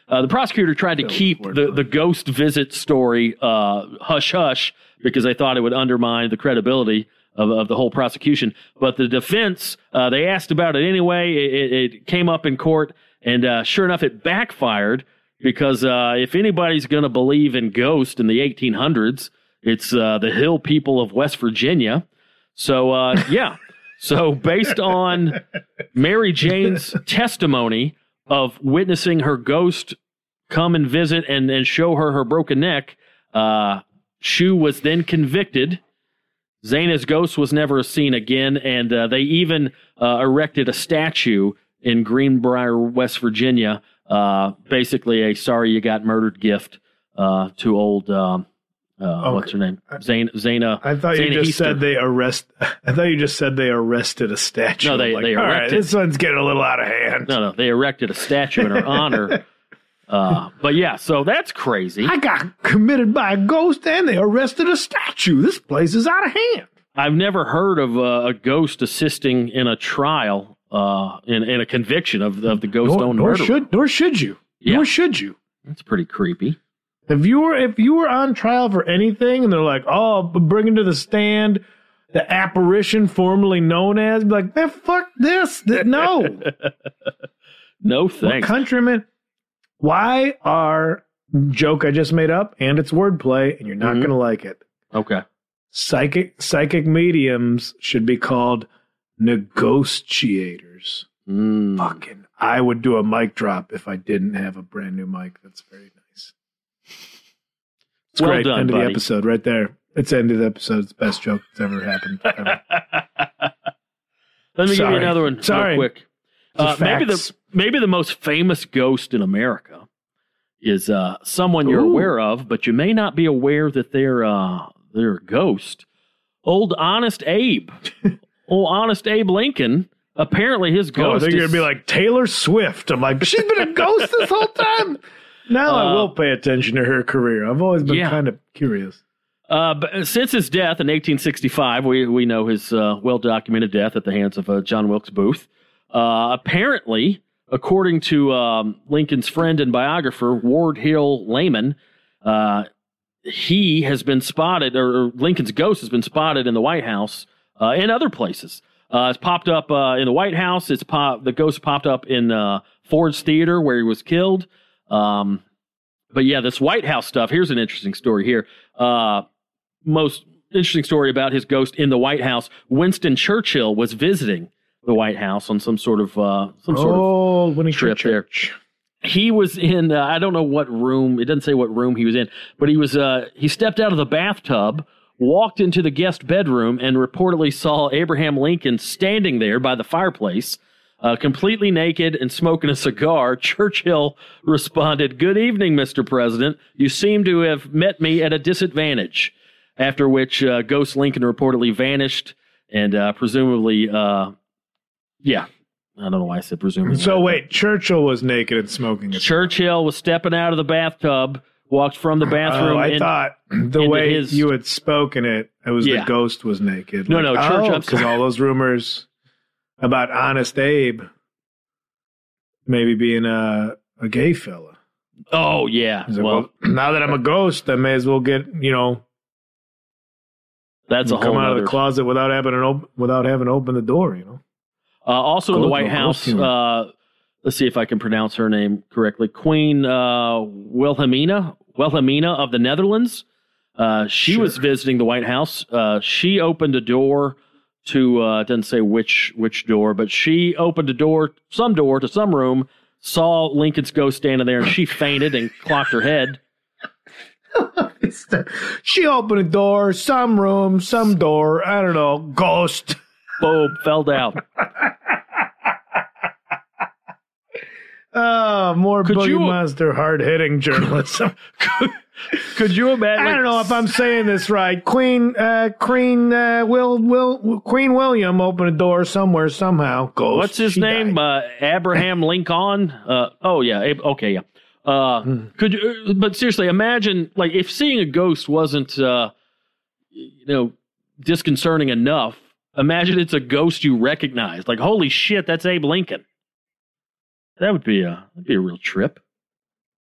Uh, the prosecutor tried to keep the, the ghost visit story uh, hush-hush because they thought it would undermine the credibility of, of the whole prosecution. But the defense, uh, they asked about it anyway. It, it came up in court, and uh, sure enough, it backfired because uh, if anybody's going to believe in ghosts in the eighteen hundreds, it's uh, the hill people of West Virginia. So, uh, yeah. So based on Mary Jane's testimony of witnessing her ghost come and visit and, and show her her broken neck, uh, Shue was then convicted. Zana's ghost was never seen again, and uh, they even uh, erected a statue in Greenbrier, West Virginia, uh, basically a sorry you got murdered gift uh, to old, um, uh, okay. what's her name? Zana. Zana I thought Zana you just Easter. said they arrest. I thought you just said they arrested a statue. No, they, like, they all erected. right, this one's getting a little out of hand. No, no, they erected a statue in her honor. Uh, but yeah, so that's crazy. I got committed by a ghost and they arrested a statue. This place is out of hand. I've never heard of uh, a ghost assisting in a trial, uh, in, in a conviction of, of the ghost Nor, owned nor murderer. should, nor should you. Yeah. Nor should you. That's pretty creepy. If you were if you were on trial for anything and they're like, oh, bringing to the stand the apparition formerly known as, be like, man, fuck this. No. No What thanks. countrymen? Why are joke I just made up and it's wordplay and you're not Mhm. going to like it? Okay. Psychic psychic mediums should be called negotiators. Mm. Fucking, I would do a mic drop if I didn't have a brand new mic. That's very nice. It's Well great. done, End of buddy. the episode right there. It's the end of the episode. It's the best joke that's ever happened. Ever. Let me give Sorry. you another one Sorry. real quick. Uh, maybe facts. the maybe the most famous ghost in America is uh, someone you're Ooh. aware of, but you may not be aware that they're uh, they're a ghost. Old Honest Abe, old Honest Abe Lincoln. Apparently, his Oh, I ghost. think is, you're going to be like Taylor Swift. I'm like, she's been a ghost this whole time. Now I Uh, will pay attention to her career. I've always been Yeah. kind of curious. Uh, but since his death in eighteen sixty-five, we we know his uh, well documented death at the hands of uh, John Wilkes Booth. Uh, apparently, according to um, Lincoln's friend and biographer Ward Hill Layman, uh, he has been spotted, or, or Lincoln's ghost has been spotted in the White House uh, and other places. Uh, it's popped up uh, in the White House. It's pop, the ghost popped up in uh, Ford's Theater where he was killed. Um, but yeah, this White House stuff. Here's an interesting story here. Uh, most interesting story about his ghost in the White House. Winston Churchill was visiting the White House on some sort of uh, some sort of Oh, Winnie trip there. Church. he was in uh, I don't know what room, it doesn't say what room he was in, but he was uh, he stepped out of the bathtub, walked into the guest bedroom, and reportedly saw Abraham Lincoln standing there by the fireplace, uh, completely naked and smoking a cigar. Churchill responded, "Good evening, Mister President. You seem to have met me at a disadvantage." After which uh, Ghost Lincoln reportedly vanished and uh, presumably, uh, yeah, I don't know why I said presumably. So wait, Churchill was naked and smoking a Churchill was stepping out of the bathtub, walked from the bathroom. Oh, I in- thought the into way his- you had spoken it, it was Yeah. the ghost was naked. No, no, Church- I'm because sorry. all those rumors about Honest Abe maybe being a a gay fella. Oh, yeah. He's like, Well, well, now that I'm a ghost, I may as well get you know that's a come whole out of other. the closet without having an op- without having to open the door. You know. Uh, also in the Ghost- White ghost House, humor. uh, let's see if I can pronounce her name correctly. Queen uh, Wilhelmina, Wilhelmina of the Netherlands. Uh, she Sure. was visiting the White House. Uh, she opened a door to, uh, it doesn't say which which door, but she opened a door, some door to some room, saw Lincoln's ghost standing there, and she fainted and clocked her head. She opened a door, some room, some door. I don't know, ghost. Boom, fell down. Oh, more Could Boogie you- Monster hard hitting journalism. Could you imagine? I don't know if I'm saying this right. Queen, uh, Queen, uh, Will, Will, Queen William opened a door somewhere somehow. Ghost. What's his She name? died. Uh, Abraham Lincoln. Uh, oh yeah. Ab- Okay. Yeah. Uh, Hmm. Could you? uh, But seriously, imagine like if seeing a ghost wasn't, uh, you know, disconcerting enough. Imagine it's a ghost you recognize. Like, holy shit, that's Abe Lincoln. That would be a that'd be a real trip.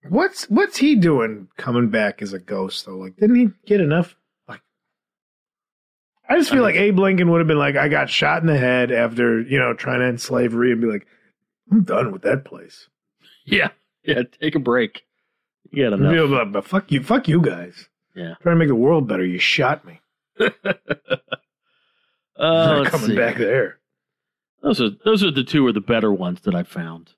What's what's he doing coming back as a ghost though? Like, didn't he get enough? Like, I just feel I mean, like Abe Lincoln would have been like, I got shot in the head after, you know, trying to end slavery, and be like, I'm done with that place. Yeah, yeah, take a break. You got enough. Like, but fuck you, fuck you guys. Yeah, trying to make the world better. You shot me. uh, coming see. back there. Those are those are the two of the better ones that I found.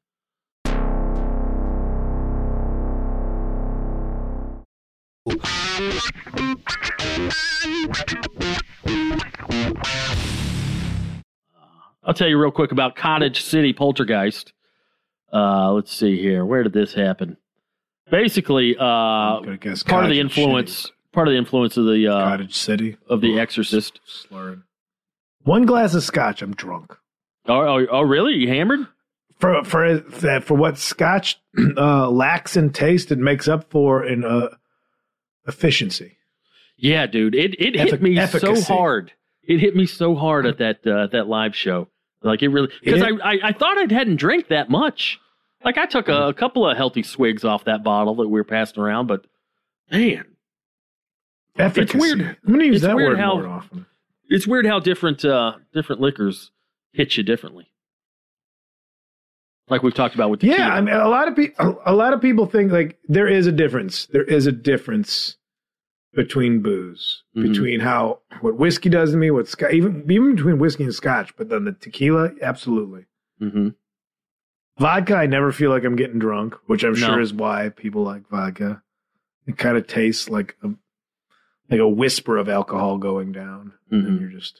I'll tell you real quick about Cottage City Poltergeist. Uh, let's see here. Where did this happen? Basically, uh, part of the influence, City. part of the influence of the uh, Cottage City of The Exorcist. Slurring. One glass of scotch, I'm drunk. Oh, oh, oh really? You hammered? For for for what scotch uh, lacks in taste, it makes up for in uh, efficiency. Yeah, dude, it it Effic- hit me efficacy. so hard. It hit me so hard at that uh, that live show. Like it really, because I, I I thought I hadn't drank that much. Like I took a, a couple of healthy swigs off that bottle that we were passing around, but man, efficacy. It's weird. I'm gonna use it's that weird word how, more often. It's weird how different uh, different liquors hit you differently. Like we've talked about with tequila. Yeah, I mean, a lot of people a lot of people think like there is a difference. There is a difference between booze, mm-hmm. between how what whiskey does to me, what scotch, even even between whiskey and scotch, but then the tequila, absolutely. Mm-hmm. Vodka, I never feel like I'm getting drunk, which I'm no. sure is why people like vodka. It kind of tastes like a like a whisper of alcohol going down, mm-hmm. and you're just.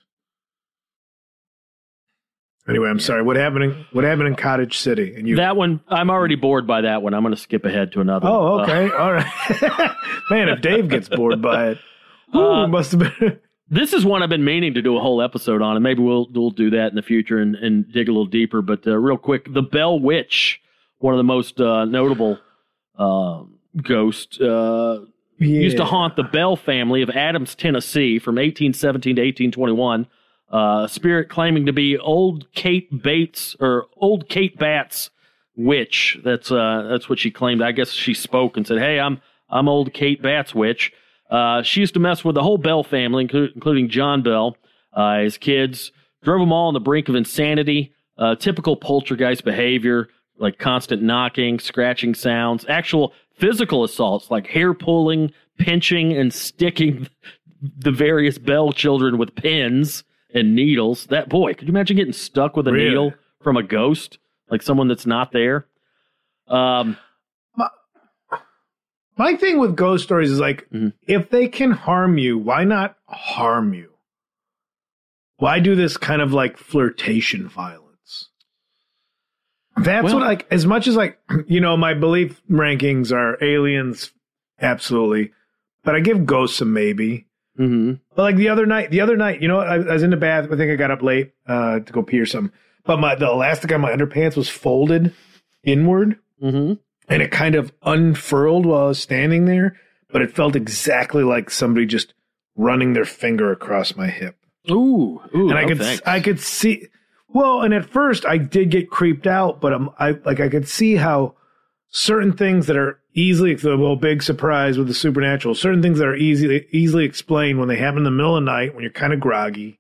Anyway, I'm yeah. sorry. What happened? In, what happened in Cottage City? And you that one, I'm already bored by that one. I'm going to skip ahead to another. Oh, one. okay, uh, all right. Man, if Dave gets bored by it, ooh, uh, must have been. This is one I've been meaning to do a whole episode on, and maybe we'll we'll do that in the future and, and dig a little deeper. But uh, real quick, the Bell Witch, one of the most uh, notable uh, ghosts, uh, yeah. used to haunt the Bell family of Adams, Tennessee, from eighteen seventeen to eighteen twenty-one. Uh, a spirit claiming to be old Kate Bates or old Kate Batts witch. That's uh, that's what she claimed. I guess she spoke and said, "Hey, I'm I'm old Kate Batts witch." Uh, she used to mess with the whole Bell family, including John Bell, uh, his kids, drove them all on the brink of insanity. Uh, typical poltergeist behavior, like constant knocking, scratching sounds, actual physical assaults like hair pulling, pinching, and sticking the various Bell children with pins and needles. That boy, could you imagine getting stuck with a really? needle from a ghost, like someone that's not there? Um, my, my thing with ghost stories is like, mm-hmm. if they can harm you, why not harm you? Why do this kind of like flirtation violence? That's well, what like, as much as like, you know, my belief rankings are aliens, absolutely, but I give ghosts a maybe. Mm-hmm. But like the other night, the other night, you know, I, I was in the bath. I think I got up late uh, to go pee or something. But my the elastic on my underpants was folded inward, mm-hmm. and it kind of unfurled while I was standing there. But it felt exactly like somebody just running their finger across my hip. Ooh, ooh and I no could thanks. I could see. Well, and at first I did get creeped out, but I'm I like I could see how certain things that are easily, the well, big surprise with the supernatural, certain things that are easily easily explained when they happen in the middle of the night when you're kind of groggy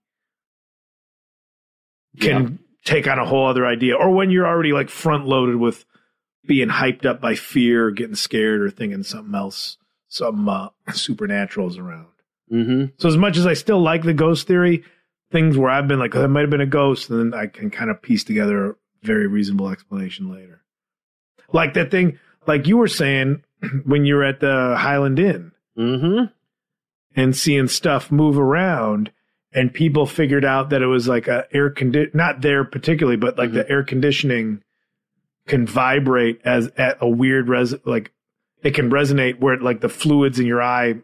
can yeah. take on a whole other idea. Or when you're already like front loaded with being hyped up by fear, or getting scared, or thinking something else, some uh, supernatural is around. Mm-hmm. So as much as I still like the ghost theory, things where I've been like, oh, that might have been a ghost, and then I can kind of piece together a very reasonable explanation later. Like that thing, like you were saying when you were at the Highland Inn mm-hmm. and seeing stuff move around, and people figured out that it was like a air condi- not there particularly, but like mm-hmm. the air conditioning can vibrate as at a weird res like it can resonate where it, like the fluids in your eye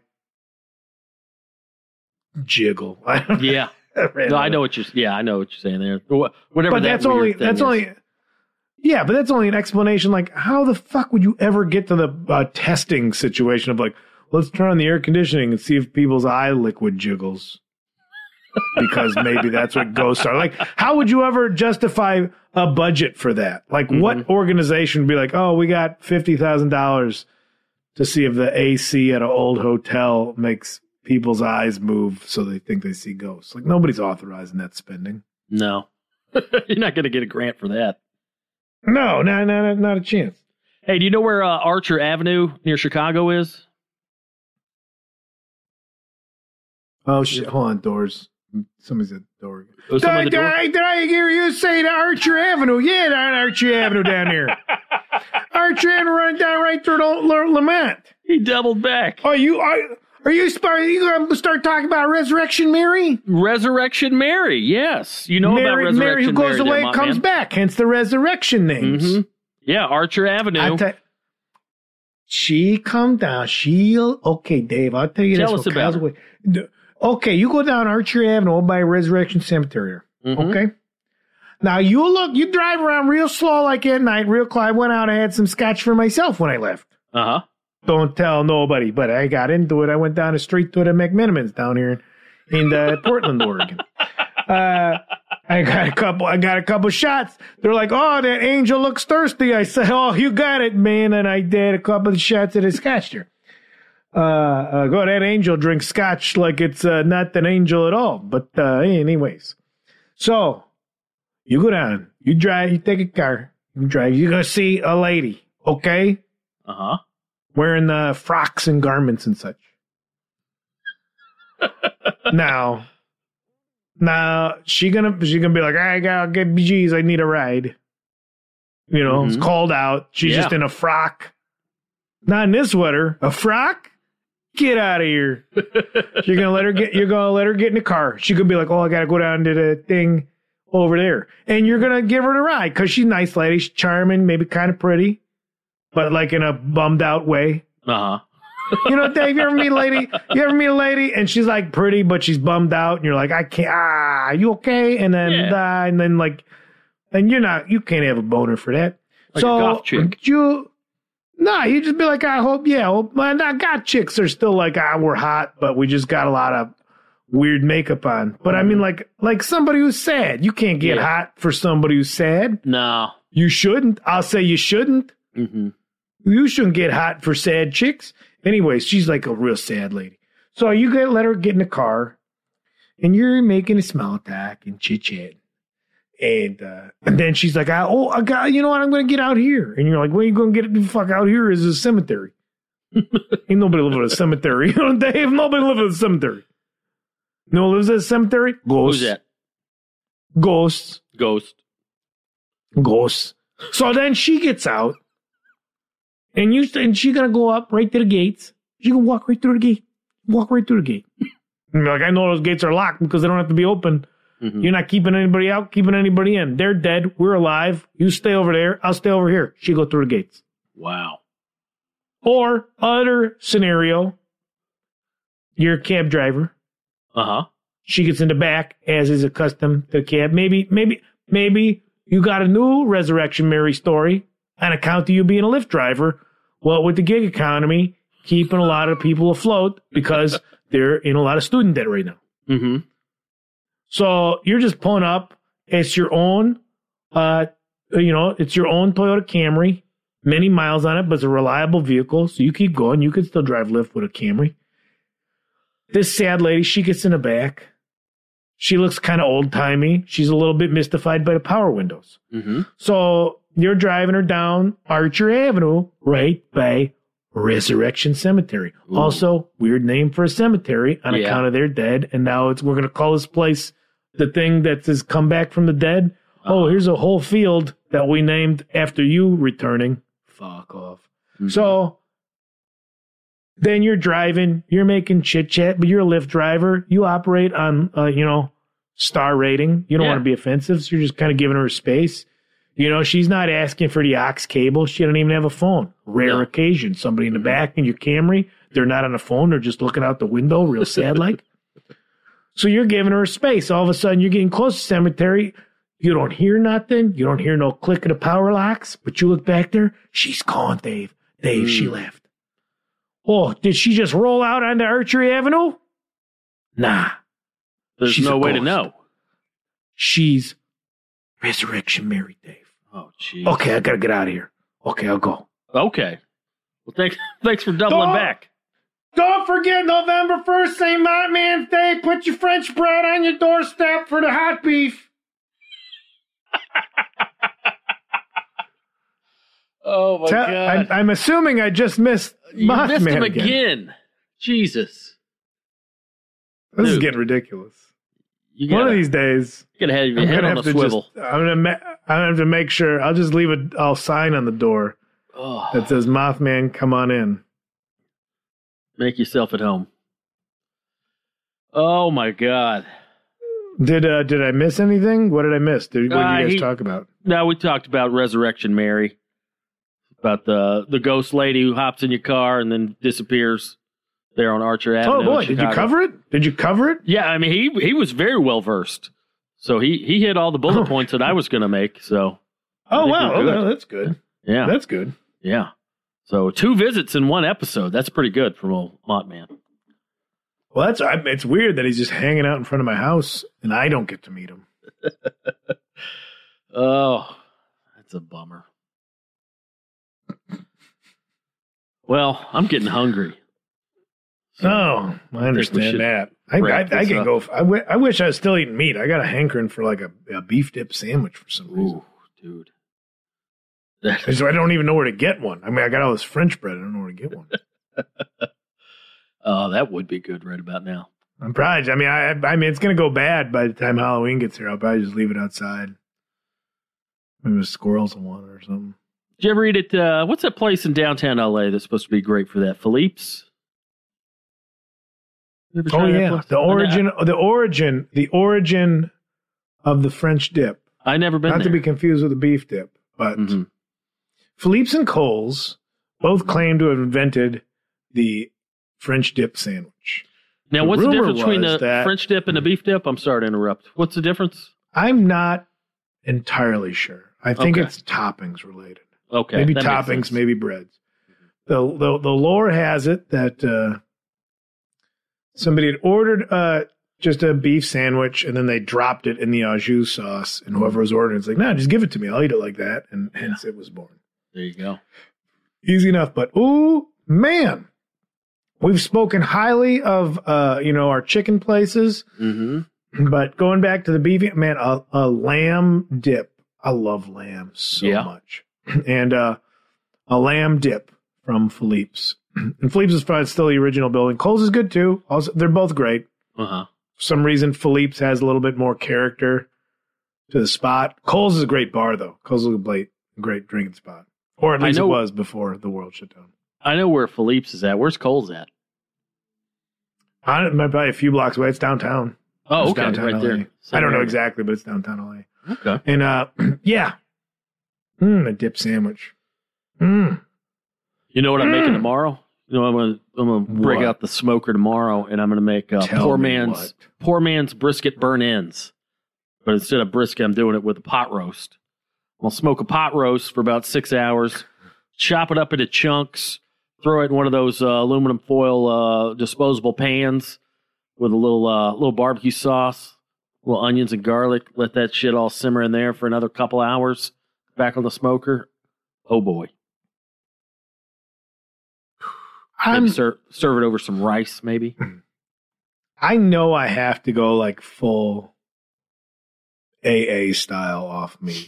jiggle. Yeah, no, I know what you're. Yeah, I know what you're saying there. Whatever. But that that's only that's is. only. Yeah, but that's only an explanation. Like, how the fuck would you ever get to the uh, testing situation of like, let's turn on the air conditioning and see if people's eye liquid jiggles? because maybe that's what ghosts are. Like, how would you ever justify a budget for that? Like, mm-hmm. what organization would be like, oh, we got fifty thousand dollars to see if the A C at an old hotel makes people's eyes move so they think they see ghosts? Like, nobody's authorizing that spending. No. You're not going to get a grant for that. No, no, no, not a chance. Hey, do you know where uh, Archer Avenue near Chicago is? Oh, shit. Hold on, doors. Somebody's at the door. Oh, did, I, the door? Did, I, did I hear you say the Archer Avenue? Yeah, down Archer Avenue down here. Archer Avenue running down right through Lamont. He doubled back. Oh, you are... Are you, are you going to start talking about Resurrection Mary? Resurrection Mary, yes. You know Mary, about Resurrection Mary. Mary who goes Mary away there, comes man. back, hence the resurrection names. Mm-hmm. Yeah, Archer Avenue. Ta- she come down. She'll... Okay, Dave, I'll tell you tell this. Us about her. Okay, you go down Archer Avenue by Resurrection Cemetery. Mm-hmm. Okay? Now, you look... You drive around real slow like at night, real close. I went out and had some scotch for myself when I left. Uh-huh. Don't tell nobody, but I got into it. I went down the street to the McMenamins down here in uh, Portland, Oregon. Uh, I got a couple. I got a couple shots. They're like, "Oh, that angel looks thirsty." I said, "Oh, you got it, man." And I did a couple of shots of the scotch there. Uh, uh, go, that angel drinks scotch like it's uh, not an angel at all. But uh, anyways, so you go down, you drive, you take a car, you drive. You're gonna see a lady, okay? Uh huh. Wearing uh, frocks and garments and such. now, now she gonna she gonna be like, I gotta get B Gs. I need a ride. You know, mm-hmm. It's cold out. She's yeah. just in a frock, not in this sweater. A frock? Get out of here. You're gonna let her get. You're gonna let her get in the car. She gonna be like, oh, I gotta go down to the thing over there, and you're gonna give her the ride because she's a nice lady. She's charming, maybe kind of pretty. But like in a bummed out way. Uh-huh. You know, Dave, you ever meet a lady? You ever meet a lady and she's like pretty, but she's bummed out, and you're like, I can't. Ah, you okay? And then, yeah. uh, and then like, and you're not. You can't have a boner for that. Like so a goth chick. you, no, you just be like, I hope, yeah. Well, not goth chicks are still like, ah, we're hot, but we just got a lot of weird makeup on. But I mean, like, like somebody who's sad. You can't get yeah. hot for somebody who's sad. No, you shouldn't. I'll say you shouldn't. Mm-hmm. You shouldn't get hot for sad chicks. Anyways, she's like a real sad lady. So you get let her get in the car, and you're making a small talk and chit chat, and uh, and then she's like, "Oh, I got you know what? I'm going to get out here." And you're like, "Where are you going to get the fuck out here? Is a cemetery? Ain't nobody live at a cemetery. You know, Dave. Nobody lives at a cemetery. No one lives at a cemetery. Ghosts. Who's that? Ghosts. Ghost. Ghosts. So then she gets out. And you and she's gonna go up right to the gates. She can walk right through the gate. Walk right through the gate. And like, I know those gates are locked because they don't have to be open. Mm-hmm. You're not keeping anybody out, keeping anybody in. They're dead. We're alive. You stay over there. I'll stay over here. She go through the gates. Wow. Or other scenario, you're a cab driver. Uh huh. She gets in the back, as is accustomed to the cab. Maybe, maybe, maybe you got a new Resurrection Mary story on account of you being a Lyft driver. Well, with the gig economy, keeping a lot of people afloat because they're in a lot of student debt right now. Mm-hmm. So you're just pulling up. It's your own, uh, you know, it's your own Toyota Camry. Many miles on it, but it's a reliable vehicle. So you keep going. You can still drive Lyft with a Camry. This sad lady, she gets in the back. She looks kind of old-timey. She's a little bit mystified by the power windows. Mm-hmm. So you're driving her down Archer Avenue right by Resurrection Cemetery. Ooh. Also, weird name for a cemetery on yeah. account of their dead. And now it's we're going to call this place the thing that says come back from the dead. Uh-huh. Oh, here's a whole field that we named after you returning. Fuck off. Mm-hmm. So then you're driving, you're making chit chat, but you're a Lyft driver. You operate on, uh, you know, star rating. You don't yeah. want to be offensive, so you're just kind of giving her space. You know, she's not asking for the aux cable. She doesn't even have a phone. Rare no. occasion. Somebody in the back in your Camry, they're not on the phone. They're just looking out the window, real sad like. So you're giving her space. All of a sudden, you're getting close to the cemetery. You don't hear nothing. You don't hear no click of the power locks. But you look back there. She's gone, Dave. Dave, mm. she left. Oh, did she just roll out onto Archery Avenue? Nah. There's She's no a way to ghost. know. She's Resurrection Mary, Dave. Oh, jeez. Okay, I gotta get out of here. Okay, I'll go. Okay. Well, thanks, thanks for doubling Don't- back. Don't forget November first, Saint Man's Day. Put your French bread on your doorstep for the hot beef. Oh, my Tell- God. I'm, I'm assuming I just missed you Mothman missed him again. again. Jesus. This is Dude. getting ridiculous. You gotta, One of these days, you gotta have your I'm head gonna on have the to swivel. just. I'm gonna. Ma- I'm gonna have to make sure. I'll just leave a. I'll sign on the door Oh, that says "Mothman, come on in." make yourself at home. Oh, my God. Did uh, Did I miss anything? What did I miss? Did, what did Uh, you guys he- talk about? Now, we talked about Resurrection Mary, about the, the ghost lady who hops in your car and then disappears there on Archer Avenue. Oh in boy, did you Chicago. cover it? Did you cover it? Yeah, I mean, he he was very well versed. So he, he hit all the bullet Oh. points that I was going to make. So, Oh think wow, we're good. okay, that's good. yeah. That's good. Yeah. So two visits in one episode. That's pretty good from old Mothman. Well, that's. I, it's weird that he's just hanging out in front of my house and I don't get to meet him. Oh, that's a bummer. Well, I'm getting hungry. So, Oh, I should understand that. I, I, wrap I this can up. go. f- I, w- I wish I was still eating meat. I got a hankering for like a, a beef dip sandwich for some reason. ooh, dude. That- So I don't even know where to get one. I mean, I got all this French bread. I don't know where to get one. Oh, that would be good right about now. I'm probably. I mean, I. I mean, it's gonna go bad by the time Halloween gets here. I'll probably just leave it outside. Maybe the squirrels will want it or something. Did you ever eat at, uh, what's that place in downtown L A that's supposed to be great for that? Philippe's? You ever Oh tried that yeah, place? the origin, the origin, the origin of the French dip. I never been Not there. to be confused with the beef dip, but Mhm. Philippe's and Coles both claim to have invented the French dip sandwich. Now, the what's the rumor difference between the was that- French dip and the beef dip? I'm sorry to interrupt. What's the difference? I'm not entirely sure. I think Okay. it's toppings related. Okay. maybe that makes toppings, sense. maybe breads. The, the the lore has it that uh, somebody had ordered uh, just a beef sandwich and then they dropped it in the au jus sauce, and whoever was ordering it's like, no, just give it to me. I'll eat it like that, and hence it was born. There you go. Easy enough, but ooh man, we've spoken highly of uh, you know our chicken places, Mm-hmm. but going back to the beef, man, a, a lamb dip. I love lamb so Yeah. much, and uh, a lamb dip from Philippe's. And Philippe's is probably still the original building. Cole's is good too. Also, they're both great. Uh-huh. For some reason, Philippe's has a little bit more character to the spot. Cole's is a great bar though. Cole's is a great, great drinking spot, or at I least it know- was before the world shut down. I know where Philippe's is at. Where's Cole's at? I don't- might probably a few blocks away. It's downtown. Oh, It's okay. downtown Right L A. there. I don't Same know area. exactly, but it's downtown L A. Okay. And uh, yeah, mm, a dip sandwich. Mm. You know what I'm making Mm. tomorrow? You know, I'm gonna I'm gonna break What? out the smoker tomorrow, and I'm gonna make uh, Tell poor me man's what. poor man's brisket burn ends. But instead of brisket, I'm doing it with a pot roast. I'll smoke a pot roast for about six hours, chop it up into chunks, throw it in one of those uh, aluminum foil uh, disposable pans with a little uh, little barbecue sauce, little onions and garlic. Let that shit all simmer in there for another couple hours. Back on the smoker. Oh boy. Maybe I'm. serve, serve it over some rice, maybe. I know I have to go like full A A style off meat.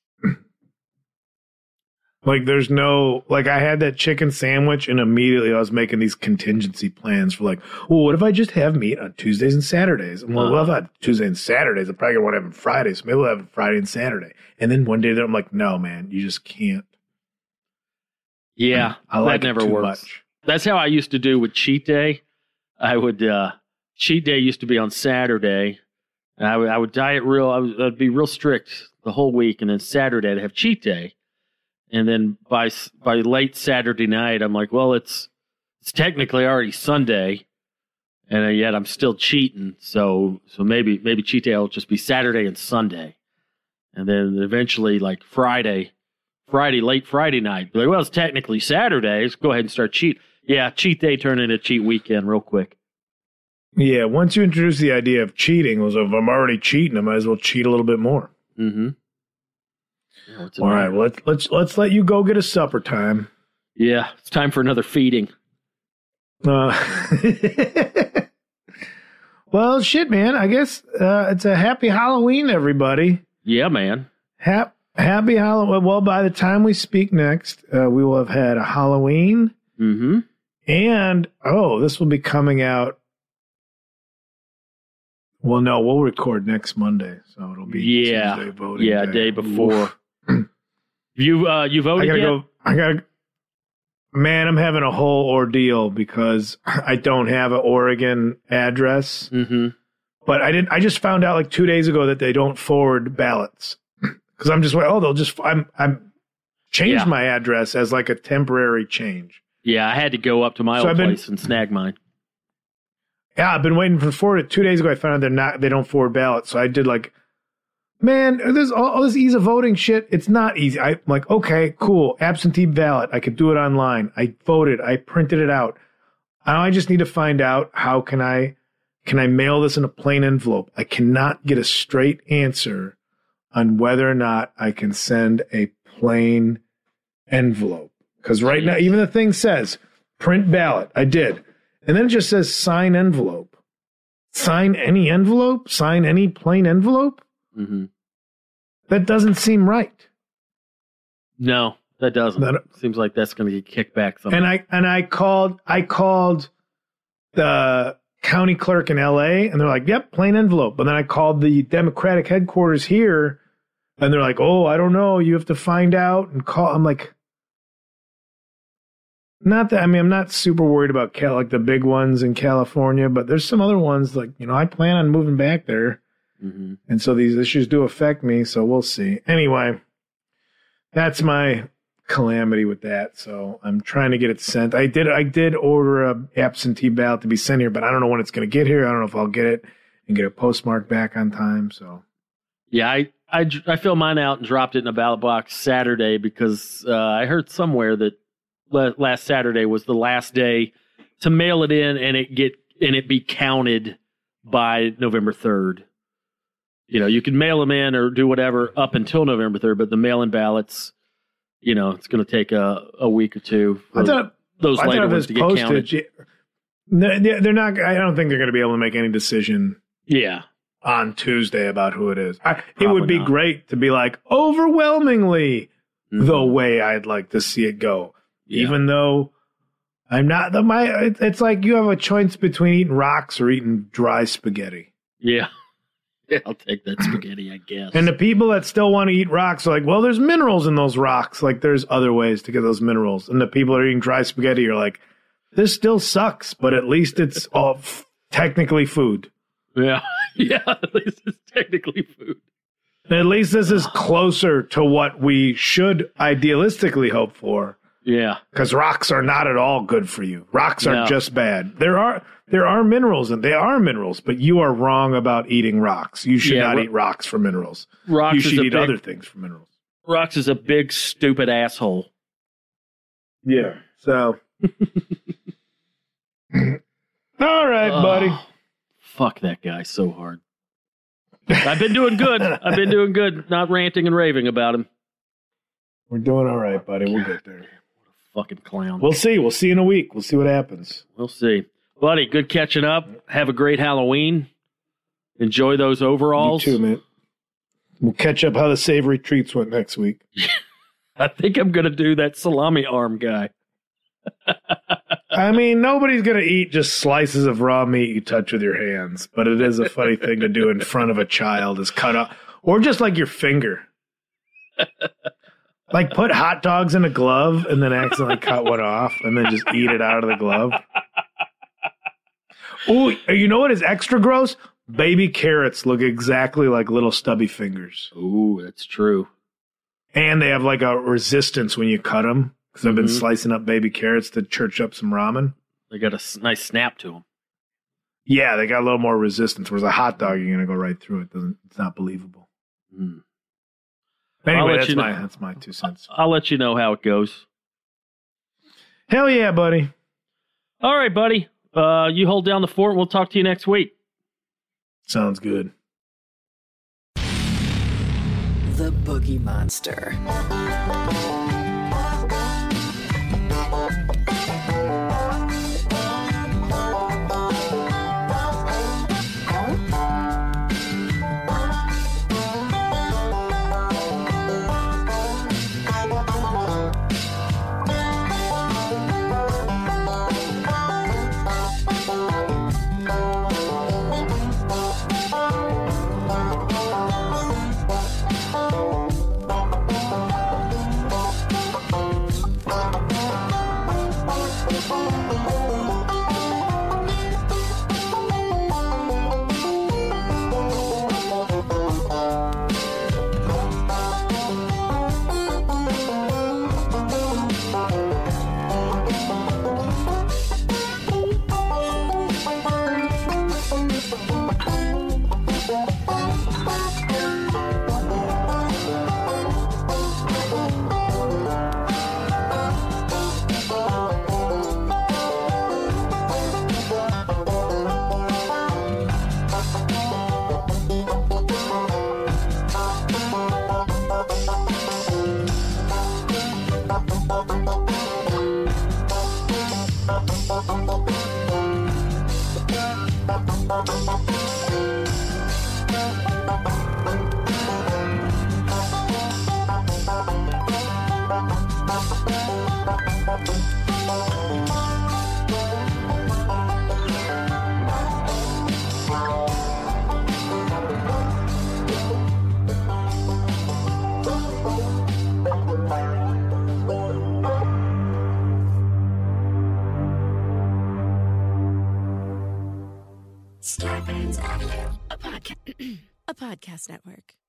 Like there's no, like I had that chicken sandwich and immediately I was making these contingency plans for like, well, what if I just have meat on Tuesdays and Saturdays? And well, Uh-huh. well, if I have Tuesday and Saturdays, I'm probably going to want to have it Fridays. So maybe we'll have it Friday and Saturday. And then one day I'm like, no, man, you just can't. Yeah, I like that never it too works. much. That's how I used to do with cheat day. I would uh, cheat day used to be on Saturday, and I would I would diet real. I would I'd be real strict the whole week, and then Saturday I'd have cheat day, and then by s- by late Saturday night I'm like, well, it's it's technically already Sunday, and uh, yet I'm still cheating. So so maybe maybe cheat day will just be Saturday and Sunday, and then eventually like Friday. Friday, late Friday night. Be like, well, it's technically Saturday. Let's go ahead and start cheat. Yeah, cheat day turned into cheat weekend real quick. Yeah, once you introduce the idea of cheating, was if I'm already cheating, I might as well cheat a little bit more. Mm-hmm. Yeah, All right, well, let's let's let's let you go get a supper time. Yeah, it's time for another feeding. Uh, well, shit, man. I guess uh, it's a happy Halloween, everybody. Yeah, man. Hap- happy Halloween. Well, by the time we speak next, uh, we will have had a Halloween. Mm-hmm. And, oh, this will be coming out. Well, no, we'll record next Monday. So it'll be yeah. Tuesday voting Yeah, day, day before. you uh, you I voted gotta yet? go. I gotta. Man, I'm having a whole ordeal because I don't have an Oregon address. Mm-hmm. But I didn't. I just found out like two days ago that they don't forward ballots because I'm just like, oh, they'll just. I'm. I'm changed Yeah. my address as like a temporary change. Yeah, I had to go up to my So old I've been- place and snag mine. Yeah, I've been waiting for forward. Two days ago, I found out they're not. They don't forward ballots. So I did like, man, there's all, all this ease of voting shit. It's not easy. I'm like, okay, cool, absentee ballot. I could do it online. I voted. I printed it out. Now I just need to find out how can I can I mail this in a plain envelope. I cannot get a straight answer on whether or not I can send a plain envelope because right now even the thing says print ballot. I did. And then it just says sign envelope. Sign any envelope? Sign any plain envelope? Mm-hmm. That doesn't seem right. No, that doesn't. That- Seems like that's going to get kicked back somehow. And I and I called I called the county clerk in L A and they're like, "Yep, plain envelope." But then I called the Democratic headquarters here and they're like, "Oh, I don't know. You have to find out and call." I'm like, not that I mean, I'm not super worried about Cal, like the big ones in California, but there's some other ones like, you know, I plan on moving back there. Mm-hmm. And so these issues do affect me, so we'll see. Anyway, that's my calamity with that. So I'm trying to get it sent. I did I did order a absentee ballot to be sent here, but I don't know when it's going to get here. I don't know if I'll get it and get it postmarked back on time. So Yeah, I, I, I filled mine out and dropped it in a ballot box Saturday because uh, I heard somewhere that la- last Saturday was the last day to mail it in and it get and it be counted by November third. You know, you can mail them in or do whatever up until November third, but the mail-in ballots, you know, it's going to take a, a week or two for I thought those I later thought ones if to it's get counted. postage, no, they're they're not. I don't think they're going to be able to make any decision Yeah. on Tuesday about who it is. I, it Probably would be not. great to be like overwhelmingly Mhm. the way I'd like to see it go, Yeah. even though I'm not the my. it- It's like you have a choice between eating rocks or eating dry spaghetti. Yeah. Yeah, I'll take that spaghetti, I guess. And the people that still want to eat rocks are like, well, there's minerals in those rocks. Like, there's other ways to get those minerals. And the people that are eating dry spaghetti are like, this still sucks, but at least it's all f- technically food. yeah. Yeah, at least it's technically food. At least this is closer to what we should idealistically hope for. Yeah. Because rocks are not at all good for you. Rocks are No. just bad. There are there are minerals, and they are minerals, but you are wrong about eating rocks. You should Yeah, not ro- eat rocks for minerals. Rocks you is should a eat big, other things for minerals. Rocks is a big, stupid asshole. Yeah. So. All right, Ugh. buddy. Fuck that guy so hard. I've been doing good. I've been doing good, not ranting and raving about him. We're doing all right, buddy. We'll get there. Fucking clown. We'll see. We'll see in a week. We'll see what happens. We'll see. Buddy, good catching up. Have a great Halloween. Enjoy those overalls. You too, man. We'll catch up how the savory treats went next week. I think I'm going to do that salami arm guy. I mean, nobody's going to eat just slices of raw meat you touch with your hands, but it is a funny thing to do in front of a child is cut off, or just like your finger. Like put hot dogs in a glove and then accidentally cut one off and then just eat it out of the glove. Oh, you know what is extra gross? Baby carrots look exactly like little stubby fingers. Ooh, that's true. And they have like a resistance when you cut them. Because I've been Mhm. slicing up baby carrots to church up some ramen. They got a s- nice snap to them. Yeah, they got a little more resistance. Whereas a hot dog, you're gonna go right through it. Doesn't It's not believable. Mm. Anyway, I'll let that's you know. my that's my two cents. I'll let you know how it goes. Hell yeah, buddy. All right, buddy. Uh, you hold down the fort. We'll talk to you next week. Sounds good. The Boogie Monster. Starburns Audio, a podcast, a podcast network.